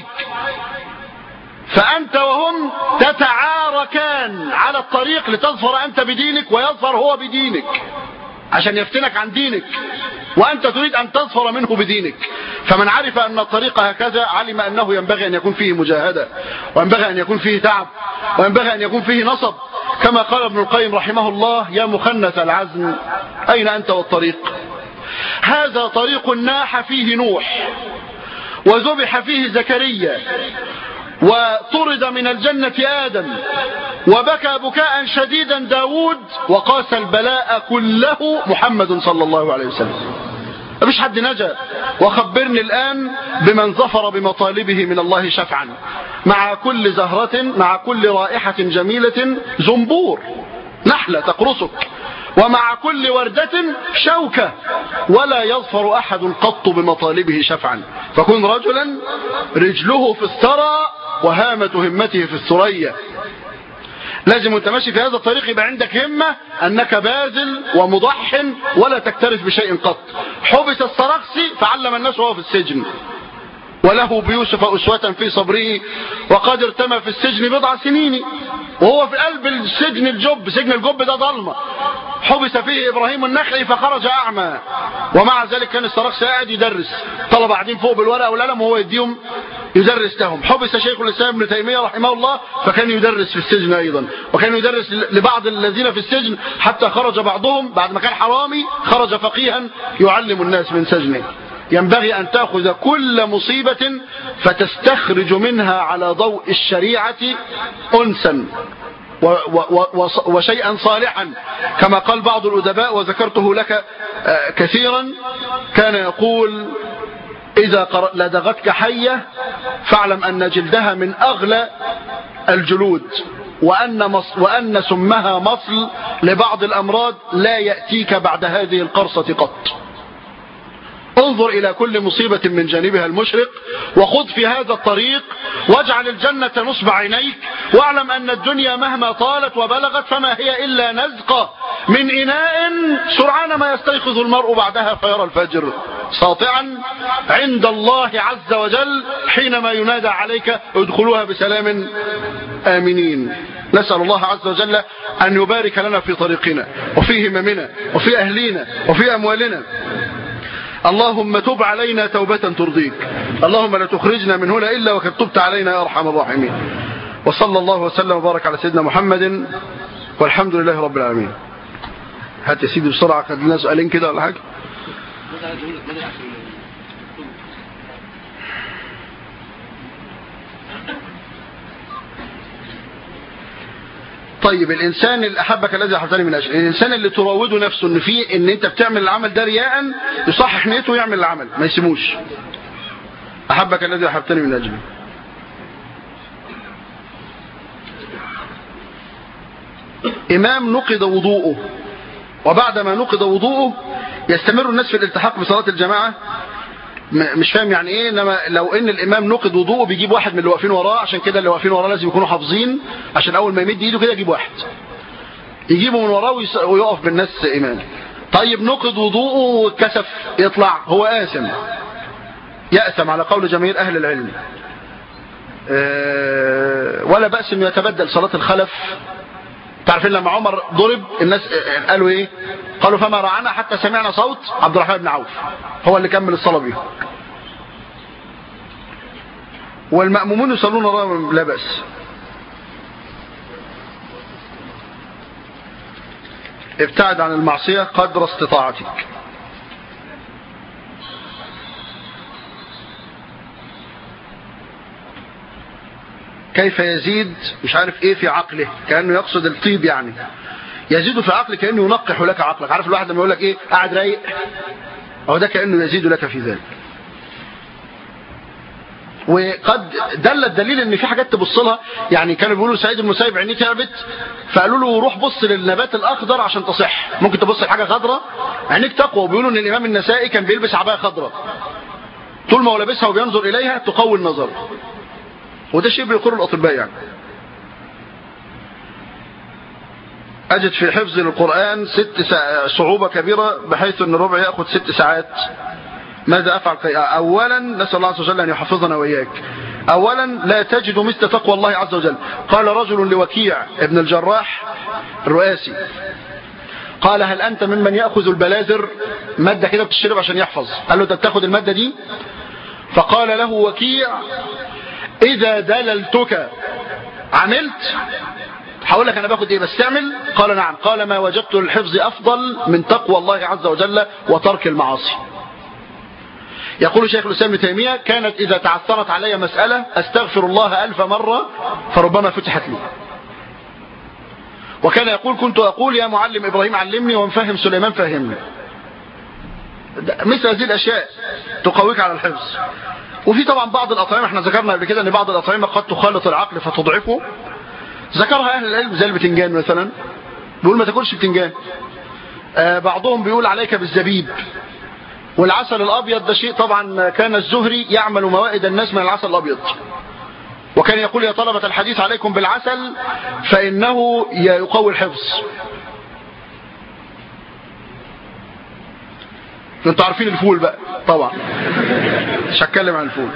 فأنت وهم تتعاركان على الطريق لتظفر أنت بدينك ويظفر هو بدينك، عشان يفتنك عن دينك وأنت تريد أن تظفر منه بدينك. فمن عرف أن الطريق هكذا علم أنه ينبغي أن يكون فيه مجاهدة، وينبغي أن يكون فيه تعب، وينبغي أن يكون فيه نصب. كما قال ابن القيم رحمه الله: يا مخنث العزم أين أنت والطريق؟ هذا طريق ناح فيه نوح، وذبح فيه زكريا، وطرد من الجنة آدم، وبكى بكاء شديدا داود، وقاس البلاء كله محمد صلى الله عليه وسلم. مفيش حد نجا. وخبرني الآن بمن ظفر بمطالبه من الله شفعا، مع كل زهرة، مع كل رائحة جميلة زنبور، نحلة تقرصك، ومع كل وردة شوكة، ولا يظفر أحد قط بمطالبه شفعا. فكن رجلا رجله في الثرى وهامة همته في الثريا. لازم وانت ماشي في هذا الطريق يبقى عندك همة أنك باذل ومضح ولا تكترث بشيء قط. حبس السرخسي فعلم الناس وهو في السجن، وله بيوسف أسوة في صبره، وقد ارتمى في السجن بضع سنين، وهو في قلب السجن الجب، سجن الجب ده ظلمة، حبس فيه إبراهيم النخعي فخرج أعمى، ومع ذلك كان السرخسي قاعد يدرس، طلبة قاعدين فوق بالورقة والقلم وهو يديهم يدرس لهم. حبس شيخ الإسلام ابن تيمية رحمه الله فكان يدرس في السجن أيضا، وكان يدرس لبعض الذين في السجن حتى خرج بعضهم بعد ما كان حرامي خرج فقيها يعلم الناس من سجنه. ينبغي أن تأخذ كل مصيبة فتستخرج منها على ضوء الشريعة أنسا وشيئا صالحا، كما قال بعض الأدباء وذكرته لك كثيرا، كان يقول: إذا لدغتك حية فاعلم أن جلدها من أغلى الجلود، وأن سمها مصل لبعض الأمراض لا يأتيك بعد هذه القرصة قط. انظر إلى كل مصيبة من جانبها المشرق، وخذ في هذا الطريق، واجعل الجنة نصب عينيك، واعلم أن الدنيا مهما طالت وبلغت فما هي إلا نزقة من إناء سرعان ما يستيقظ المرء بعدها فيرى الفجر ساطعا عند الله عز وجل حينما ينادى عليك: ادخلوها بسلام آمنين. نسأل الله عز وجل أن يبارك لنا في طريقنا وفي هممنا وفي أهلنا وفي أموالنا. اللهم تب علينا توبة ترضيك، اللهم لا تخرجنا من هنا إلا وقد تبت علينا يا أرحم الراحمين. وصلى الله وسلم وبارك على سيدنا محمد، والحمد لله رب العالمين. هات يا سيدي بسرعة، خد لنا سؤالين كده ولا حاجة. طيب، الإنسان اللي أحبك الذي أحبتني من أجل، الإنسان اللي تراوده نفسه إن أنت بتعمل العمل ده رياء، يصحح نيته ويعمل العمل ما يسيبوش. أحبك الذي أحبتني من أجله. إمام نقض وضوءه، وبعد ما نقض وضوءه يستمر الناس في الالتحاق بصلاة الجماعة. مش فاهم يعني ايه، انما لو ان الامام نقض وضوءه بيجيب واحد من اللي واقفين وراه، عشان كده اللي واقفين وراه لازم يكونوا حافظين، عشان اول ما يمد ايده كده يجيب واحد يجيبه من وراه ويقف بالناس امام. طيب، نقض وضوءه وكسف يطلع، هو آثم، يأثم على قول جماهير اهل العلم. ولا بأس انه يتبدل صلاة الخلف. تعرفين لما عمر ضرب الناس قالوا ايه؟ قالوا: فما رعنا حتى سمعنا صوت عبد الرحمن بن عوف، هو اللي كمل الصلاة بيه. والمأمومون يصلون وراء لا بأس. ابتعد عن المعصية قدر استطاعتك. كيف يزيد مش عارف ايه في عقله، كأنه يقصد الطيب، يعني يزيد في عقله كأنه ينقح لك عقلك. عارف الواحد لما يقول لك ايه قاعد رايق، او ده كأنه يزيد لك في ذلك. وقد دل الدليل ان في حاجات تبص لها، يعني كانوا بيقولوا سعيد بن المسيب عينيه تعبت، فقالوا له روح بص للنبات الاخضر عشان تصح. ممكن تبص لحاجه خضراء عينيك تقوى. وبيقولوا ان الامام النسائي كان بيلبس عبايه خضراء، طول ما هو لابسها وبينظر اليها تقوي النظر، وده شيء بيقر الاطباء يعني. أجد في حفظ القرآن صعوبة كبيرة، بحيث أن الربع يأخذ 6 ساعات. ماذا أفعل؟ أولا نسأل الله عز وجل أن يحفظنا وإياك. أولا لا تجد مثل تقوى الله عز وجل. قال رجل لوكيع ابن الجراح الرؤاسي، قال: هل أنت ممن يأخذ البلاذر، مادة كده بتشرب عشان يحفظ؟ قال له: أنت بتاخد المادة دي؟ فقال له وكيع: إذا دللتك عملت؟ هقول لك انا باخد ايه بس تعمل؟ قال: نعم. قال: ما وجدت للحفظ افضل من تقوى الله عز وجل وترك المعاصي. يقول شيخ الاسلام ابن تيمية: كانت اذا تعثرت علي مسألة استغفر الله 1000 مرة فربما فتحت لي. وكان يقول: كنت اقول يا معلم ابراهيم علمني ومفهم سليمان فهمني. مثل هذه الاشياء تقويك على الحفظ. وفي طبعا بعض الاطعمة، احنا ذكرنا قبل كده ان بعض الاطعمة قد تخالط العقل فتضعفه، ذكرها أهل العلم زي البتنجان مثلا، بيقول ما تاكلش بتنجان. بعضهم بيقول عليك بالزبيب. والعسل الأبيض ده شيء طبعا كان الزهري يعمل موائد الناس من العسل الأبيض، وكان يقول: يا طلبة الحديث عليكم بالعسل فإنه يقوي الحفظ. انتوا عارفين الفول بقى طبعا، مش هتكلم عن الفول.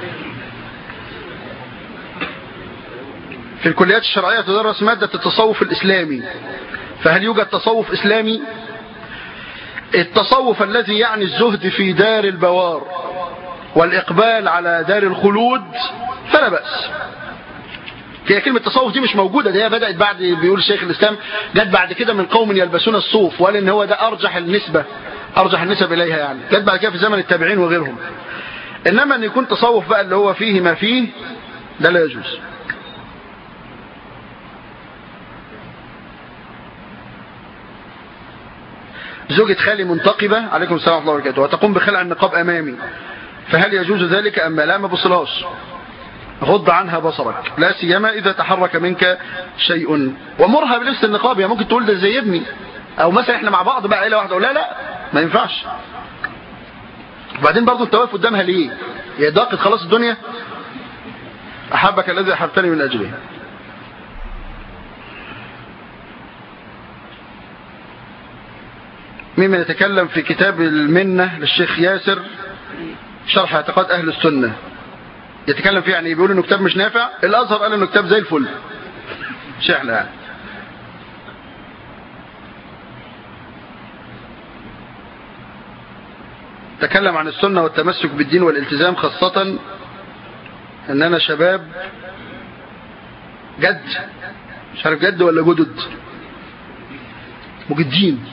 في الكليات الشرعية تدرس مادة التصوف الإسلامي، فهل يوجد تصوف إسلامي؟ التصوف الذي يعني الزهد في دار البوار والإقبال على دار الخلود فلا بأس. هي كلمة تصوف دي مش موجودة، دي بدأت بعد، بيقول شيخ الإسلام، جت بعد كده من قوم يلبسون الصوف، وقال إن هو ده أرجح النسب إليها، يعني جت بعد كده في زمن التابعين وغيرهم. إنما أن يكون تصوف بقى اللي هو فيه ما فيه، ده لا يجوز. زوجة خالي منتقبة، عليكم السلام ورحمة الله وبركاته، وتقوم بخلع النقاب أمامي، فهل يجوز ذلك أم لا؟ ما بصلهاش، غض عنها بصرك، لا سيما إذا تحرك منك شيء، ومرها بلبس النقاب. يعني ممكن تقول ده زي ابني، أو مثلا إحنا مع بعض بقى عيلة واحدة، لا ما ينفعش. وبعدين برضو أنت واقف قدامها ليه؟ هي ضاقت خلاص الدنيا. أحبك الذي أحبتني من أجله. ممن يتكلم في كتاب المنة للشيخ ياسر شرح اعتقاد أهل السنة، يتكلم فيه، يعني بيقول إنه كتاب مش نافع. الأزهر قال إنه كتاب زي الفل، مش إحنا يعني. تكلم عن السنة والتمسك بالدين والالتزام، خاصة إننا شباب جد، مش عارف جد ولا جدد، مجدين.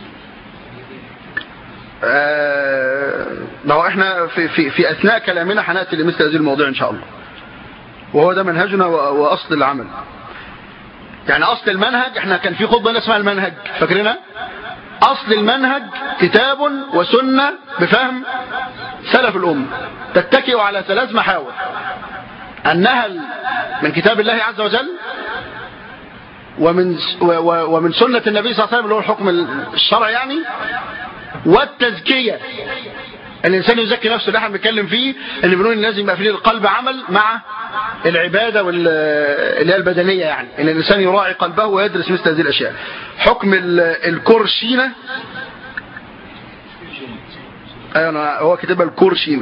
ما هو احنا في أثناء كلامنا هنأتي لمثل هذه المواضيع إن شاء الله، وهو ده منهجنا وأصل العمل. يعني أصل المنهج، احنا كان في خطبة اسمها المنهج، فاكرينها؟ أصل المنهج كتاب وسنة بفهم سلف الأمة، تتكئ على 3 محاور: النهل من كتاب الله عز وجل، ومن سنة النبي صلى الله عليه وسلم اللي هو الحكم الشرعي يعني، والتزكية، الإنسان يزكي نفسه اللي احنا بنتكلم فيه، اللي بنقول ان لازم يبقى فيه القلب عمل مع العبادة اللي هي البدنية، يعني ان الإنسان يراعي قلبه ويدرس مثل هذه الأشياء. حكم الكورشينة، هو كتابها الكورشينة،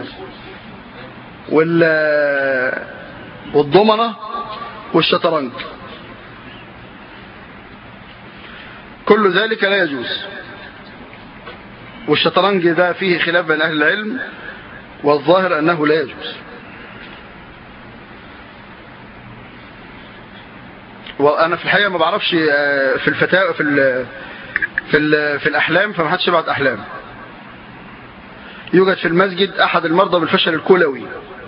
والضمنة والشطرنج، كل ذلك لا يجوز. والشطرنج ده فيه خلاف بين أهل العلم، والظاهر أنه لا يجوز. وأنا في الحقيقة ما بعرفش في الفتاوى في الأحلام، فما حدش يبعت أحلام. يوجد في المسجد أحد المرضى بالفشل الكلوي،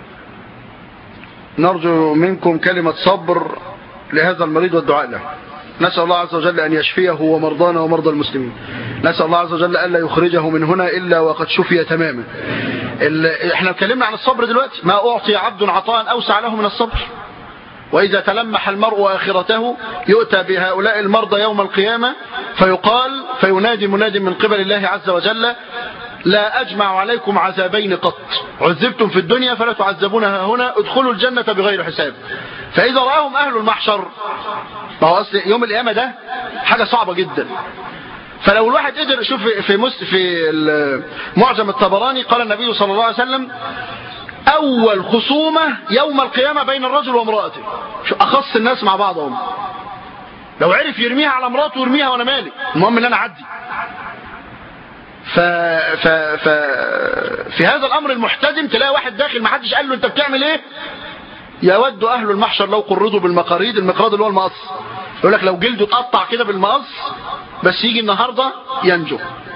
نرجو منكم كلمة صبر لهذا المريض والدعاء له. نسأل الله عز وجل أن يشفيه ومرضانا ومرضى المسلمين. نسأل الله عز وجل ألا يخرجه من هنا إلا وقد شفي تماما. احنا اتكلمنا عن الصبر دلوقتي. ما أعطي عبد عطاء أوسع له من الصبر. وإذا تلمح المرء آخرته يؤتى بهؤلاء المرضى يوم القيامة فيقال، فينادي مناد من قبل الله عز وجل: لا أجمع عليكم عذابين قط، عذبتم في الدنيا فلا تعذبونها هنا، ادخلوا الجنة بغير حساب. فإذا رآهم أهل المحشر، ما هو أصل يوم القيامة ده حاجة صعبة جدا. فلو الواحد قدر يشوف في معجم الطبراني، قال النبي صلى الله عليه وسلم: أول خصومة يوم القيامة بين الرجل وامرأته. أخص الناس مع بعضهم، لو عرف يرميها على امرأته يرميها وأنا مالي، المهم ان أنا أعدي. في هذا الأمر المحتدم تلاقي واحد داخل ما حدش قال له أنت بتعمل إيه، يود أهل المحشر لو قرضوا بالمقاريد، المقراض اللي هو المقص، يقول لك لو جلده اتقطع كده بالمقص بس يجي النهاردة ينجو.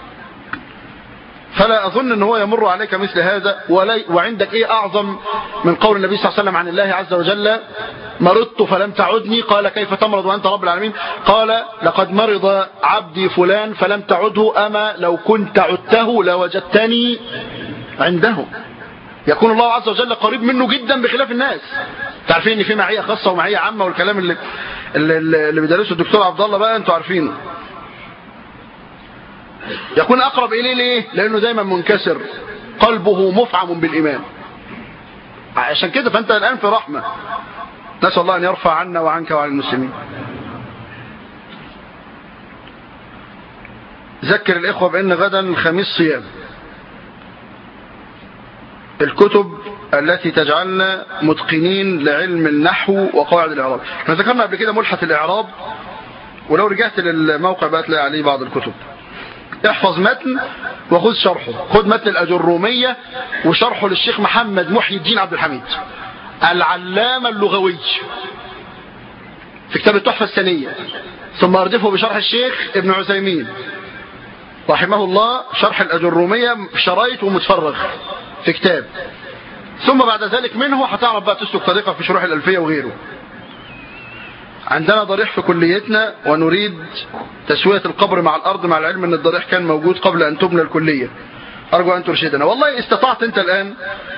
فلا أظن أن هو يمر عليك مثل هذا. وعندك إيه أعظم من قول النبي صلى الله عليه وسلم عن الله عز وجل: مرضت فلم تعدني. قال: كيف تمرض وأنت رب العالمين؟ قال: لقد مرض عبدي فلان فلم تعده، أما لو كنت عدته لوجدتني عنده. يكون الله عز وجل قريب منه جدا بخلاف الناس. تعرفين ان في معية خاصة ومعية عامة، والكلام اللي بيدرسه الدكتور عبد الله بقى انتوا عارفينه. يكون اقرب اليه ليه؟ لانه دايما منكسر، قلبه مفعم بالايمان. عشان كده فانت الان في رحمة، نسأل الله ان يرفع عنا وعنك وعن المسلمين. ذكر الاخوة بان غدا الخميس صيام. الكتب التي تجعلنا متقنين لعلم النحو وقواعد الإعراب. احنا ذكرنا قبل كده ملحة الإعراب، ولو رجعت للموقع بقى تلاقي عليه بعض الكتب. احفظ متن وخذ شرحه، خذ متن الأجرومية وشرحه للشيخ محمد محي الدين عبد الحميد العلامة اللغوي في كتاب التحفة الثانية، ثم أردفه بشرح الشيخ ابن عثيمين رحمه الله شرح الأجرومية شرايط ومتفرغ في كتاب، ثم بعد ذلك منه هتعرف بقى تسلك طريقة في شروح الألفية وغيره. عندنا ضريح في كليتنا ونريد تسوية القبر مع الأرض، مع العلم أن الضريح كان موجود قبل أن تبنى الكلية، أرجو أن ترشدنا. والله استطعت أنت الآن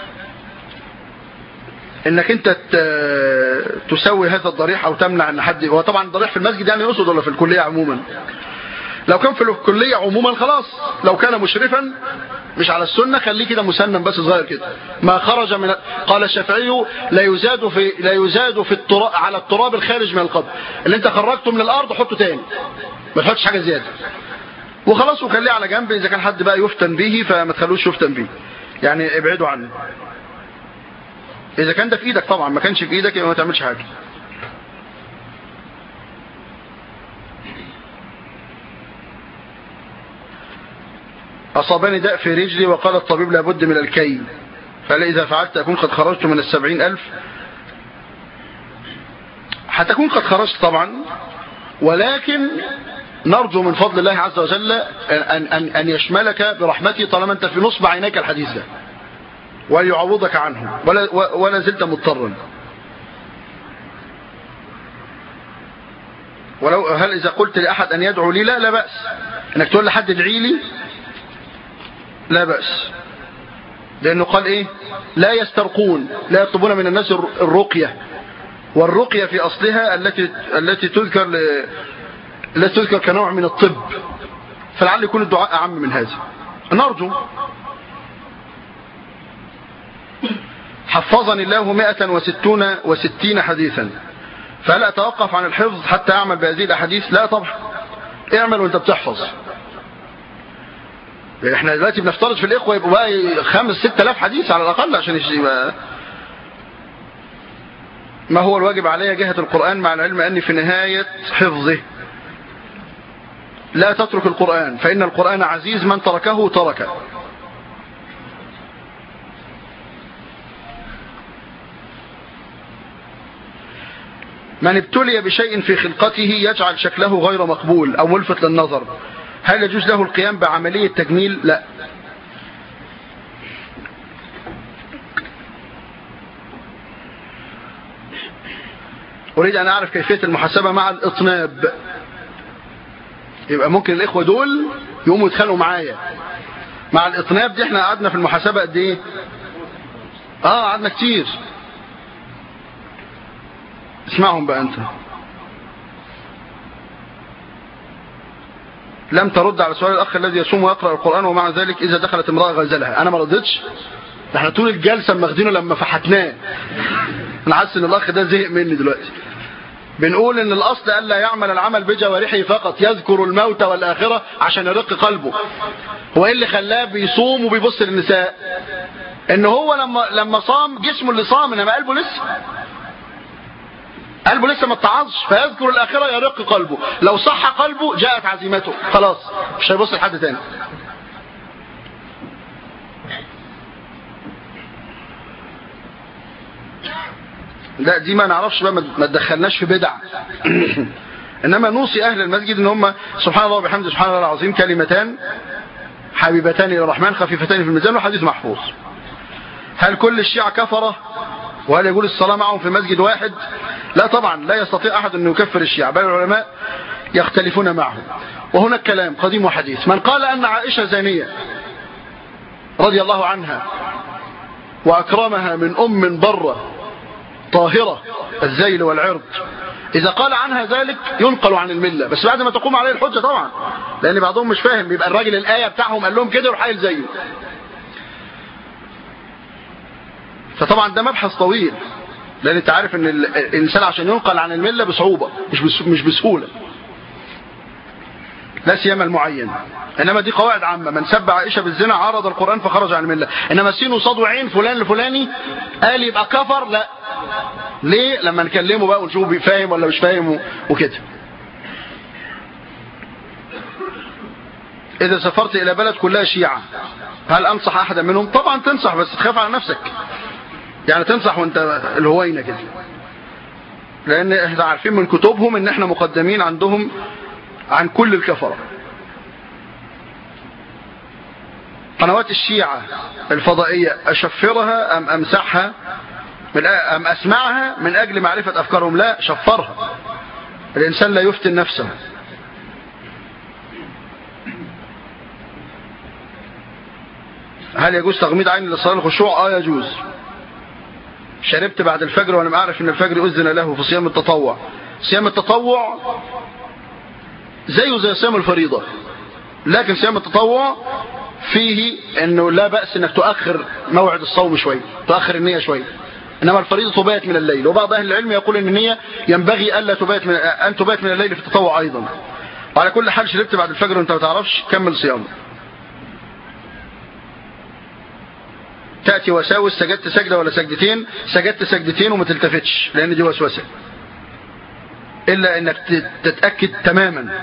أنك أنت تسوي هذا الضريح أو تمنع أن حد، هو طبعا الضريح في المسجد يعني يقصد ولا في الكلية عموما؟ لو كان في الكلية عموما خلاص، لو كان مشرفا مش على السنة خليه كده مسنن بس صغير كده، ما خرج من قال الشافعي لا يزاد في التراب على التراب الخارج من القبر، اللي انت خرجته من الارض حطه تاني، ما تحطش حاجة زيادة وخلاص، وخليه على جنب. اذا كان حد بقى يفتن به فما تخلوش يفتن به، يعني ابعدوا عنه اذا كان ده في ايدك. طبعا ما كانش في ايدك يبقى ما تعملش حاجة. أصابني داء في رجلي وقال الطبيب لابد من الكي، فإذا فعلت أكون قد خرجت من 70,000. هتكون قد خرجت طبعا، ولكن نرجو من فضل الله عز وجل أن يشملك برحمته طالما أنت في نصب عينيك الحديث ده ويعوضك عنه ولا زلت مضطرا. ولو هل إذا قلت لأحد أن يدعو لي لا بأس، أنك تقول لحد ادعي لي لا بأس، لأنه قال إيه؟ لا يسترقون، لا يطلبون من الناس الرقية، والرقية في أصلها التي تذكر كنوع من الطب، فلعل يكون الدعاء أعم من هذا. نرجو. حفظني الله 166 حديثا، فهل أتوقف عن الحفظ حتى أعمل بهذه الأحاديث؟ لا طبعا، اعمل وانت بتحفظ. احنا دلوقتي بنفترض في الإخوة يبقوا بقى 5-6 آلاف حديث على الأقل عشان يبقى. ما هو الواجب علي جهة القرآن مع العلم أني في نهاية حفظه؟ لا تترك القرآن، فإن القرآن عزيز، من تركه تركه. من ابتلي بشيء في خلقته يجعل شكله غير مقبول أو ملفت للنظر، هل يجوز له القيام بعملية تجميل؟ لا. أريد أن أعرف كيفية المحاسبة مع الإطناب. يبقى ممكن الإخوة دول يقوموا يتخانقوا معايا مع الإطناب دي. احنا قعدنا في المحاسبة قد إيه؟ قعدنا كتير. اسمعهم بقى أنت. لم ترد على سؤال الأخ الذي يصوم ويقرأ القرآن ومع ذلك إذا دخلت امرأة غزلها. أنا ما ردتش، احنا طول الجلسة ماخدينه لما فحتناه. أنا حاسس إن الأخ ده زهق مني دلوقتي. بنقول إن الأصل ألا يعمل العمل بجوارحه فقط، يذكر الموت والآخرة عشان يرق قلبه. هو إيه اللي خلاه بيصوم وبيبص للنساء؟ إن هو لما صام جسمه اللي صام، إنما قلبه لسه ما اتعظش، فيذكر الآخرة يرق قلبه. لو صح قلبه جاءت عزيمته، خلاص مش هيبص لحد تاني. لا دي ما نعرفش بقى، ما تدخلناش في بدع. انما نوصي اهل المسجد ان هم سبحان الله وبحمده سبحان الله العظيم كلمتان حبيبتان الى الرحمن خفيفتان في الميزان، وحديث محفوظ. هل كل الشيعة كفرة؟ وهل يقول الصلاة معهم في مسجد واحد؟ لا طبعا، لا يستطيع أحد أن يكفر الشيعة، بل العلماء يختلفون معهم. وهناك كلام قديم وحديث. من قال أن عائشة زانية رضي الله عنها وأكرمها من أم برة طاهرة الذيل والعرض، إذا قال عنها ذلك ينقل عن الملة، بس بعد ما تقوم عليه الحجة طبعا، لأن بعضهم مش فاهم، بيبقى الراجل الآية بتاعهم قال لهم كده وحايل زيه. فطبعا ده مبحث طويل، لأن انت عارف ان الإنسان عشان ينقل عن الملة بصعوبة مش بسهولة، لا سيما المعين. إنما دي قواعد عامة، من سب عائشة بالزنا عارض القرآن فخرج عن الملة. إنما سين وصاد وعين فلان الفلاني قال يبقى كفر، لا. ليه؟ لما نكلمه بقى ونشوفه بيفاهم ولا مش فاهم وكده. إذا سافرت إلى بلد كلها شيعة هل أنصح أحدا منهم؟ طبعا تنصح، بس تخاف على نفسك، يعني تنصح وانت الهوينة كده، لأن احنا عارفين من كتبهم ان احنا مقدمين عندهم عن كل الكفرة. قنوات الشيعة الفضائية أشفرها أم أمسحها أم أسمعها من أجل معرفة أفكارهم؟ لا، شفرها. الإنسان لا يفتن نفسه. هل يجوز تغميض عين للصلاة الخشوع؟ يجوز. شربت بعد الفجر وأنا أعرف أن الفجر أذن له في صيام التطوع. صيام التطوع زيه زي صيام الفريضة، لكن صيام التطوع فيه أنه لا بأس أنك تؤخر موعد الصوم شوي، تؤخر النية شوي، إنما الفريضة تبات من الليل. وبعض أهل العلم يقول أن النية ينبغي أن تبات من الليل في التطوع أيضا. وعلى كل حال شربت بعد الفجر وأنت ما تعرفش، كمل صيامك. تأتي وساوس، سجدت سجدة ولا سجدتين؟ سجدت سجدتين وما تلتفتش، لأن دي وسوسة، إلا أنك تتأكد تماما.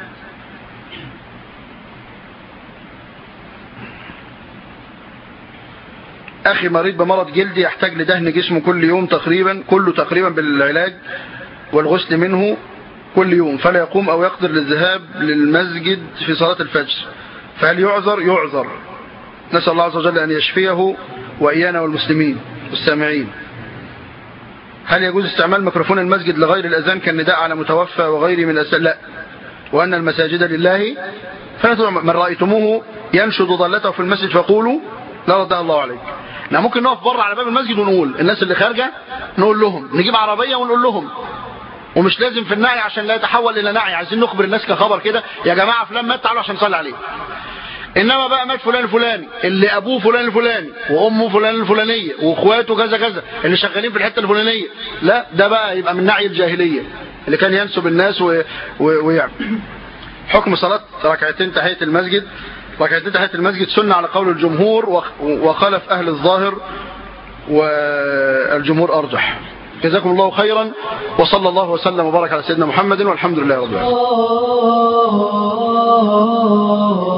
أخي مريض بمرض جلدي يحتاج لدهن جسمه كل يوم تقريبا بالعلاج والغسل منه كل يوم، فلا يقوم أو يقدر للذهاب للمسجد في صلاة الفجر، فهل يعذر؟ يعذر. نسأل الله عز وجل أن يشفيه وإيانا والمسلمين والسامعين. هل يجوز استعمال ميكروفون المسجد لغير الأذان كالنداء على متوفى وغيره من الأسئلة؟ لا. وأن المساجد لله فلا تدعوا من رأيتموه ينشد ضالته في المسجد فقولوا لا رضى الله عليك. ممكن نقف بره على باب المسجد ونقول الناس اللي خارجة، نقول لهم، نجيب عربية ونقول لهم، ومش لازم في النعي عشان لا يتحول إلى نعي، عايزين نخبر الناس كخبر كده، يا جماعة فلان مات تعالوا عشان نصلي عليه. إنما بقى مات فلان الفلاني اللي أبوه فلان الفلاني وأمه فلان الفلانية وأخواته كذا كذا اللي شغالين في الحتة الفلانية، لا، ده بقى يبقى من نعي الجاهلية اللي كان ينسب الناس ويعمل. حكم صلاة ركعتين تحية المسجد. ركعتين تحية المسجد سنة على قول الجمهور وخلف أهل الظاهر، والجمهور أرجح. جزاكم الله خيرا، وصلى الله وسلم وبارك على سيدنا محمد، والحمد لله رب العالمين.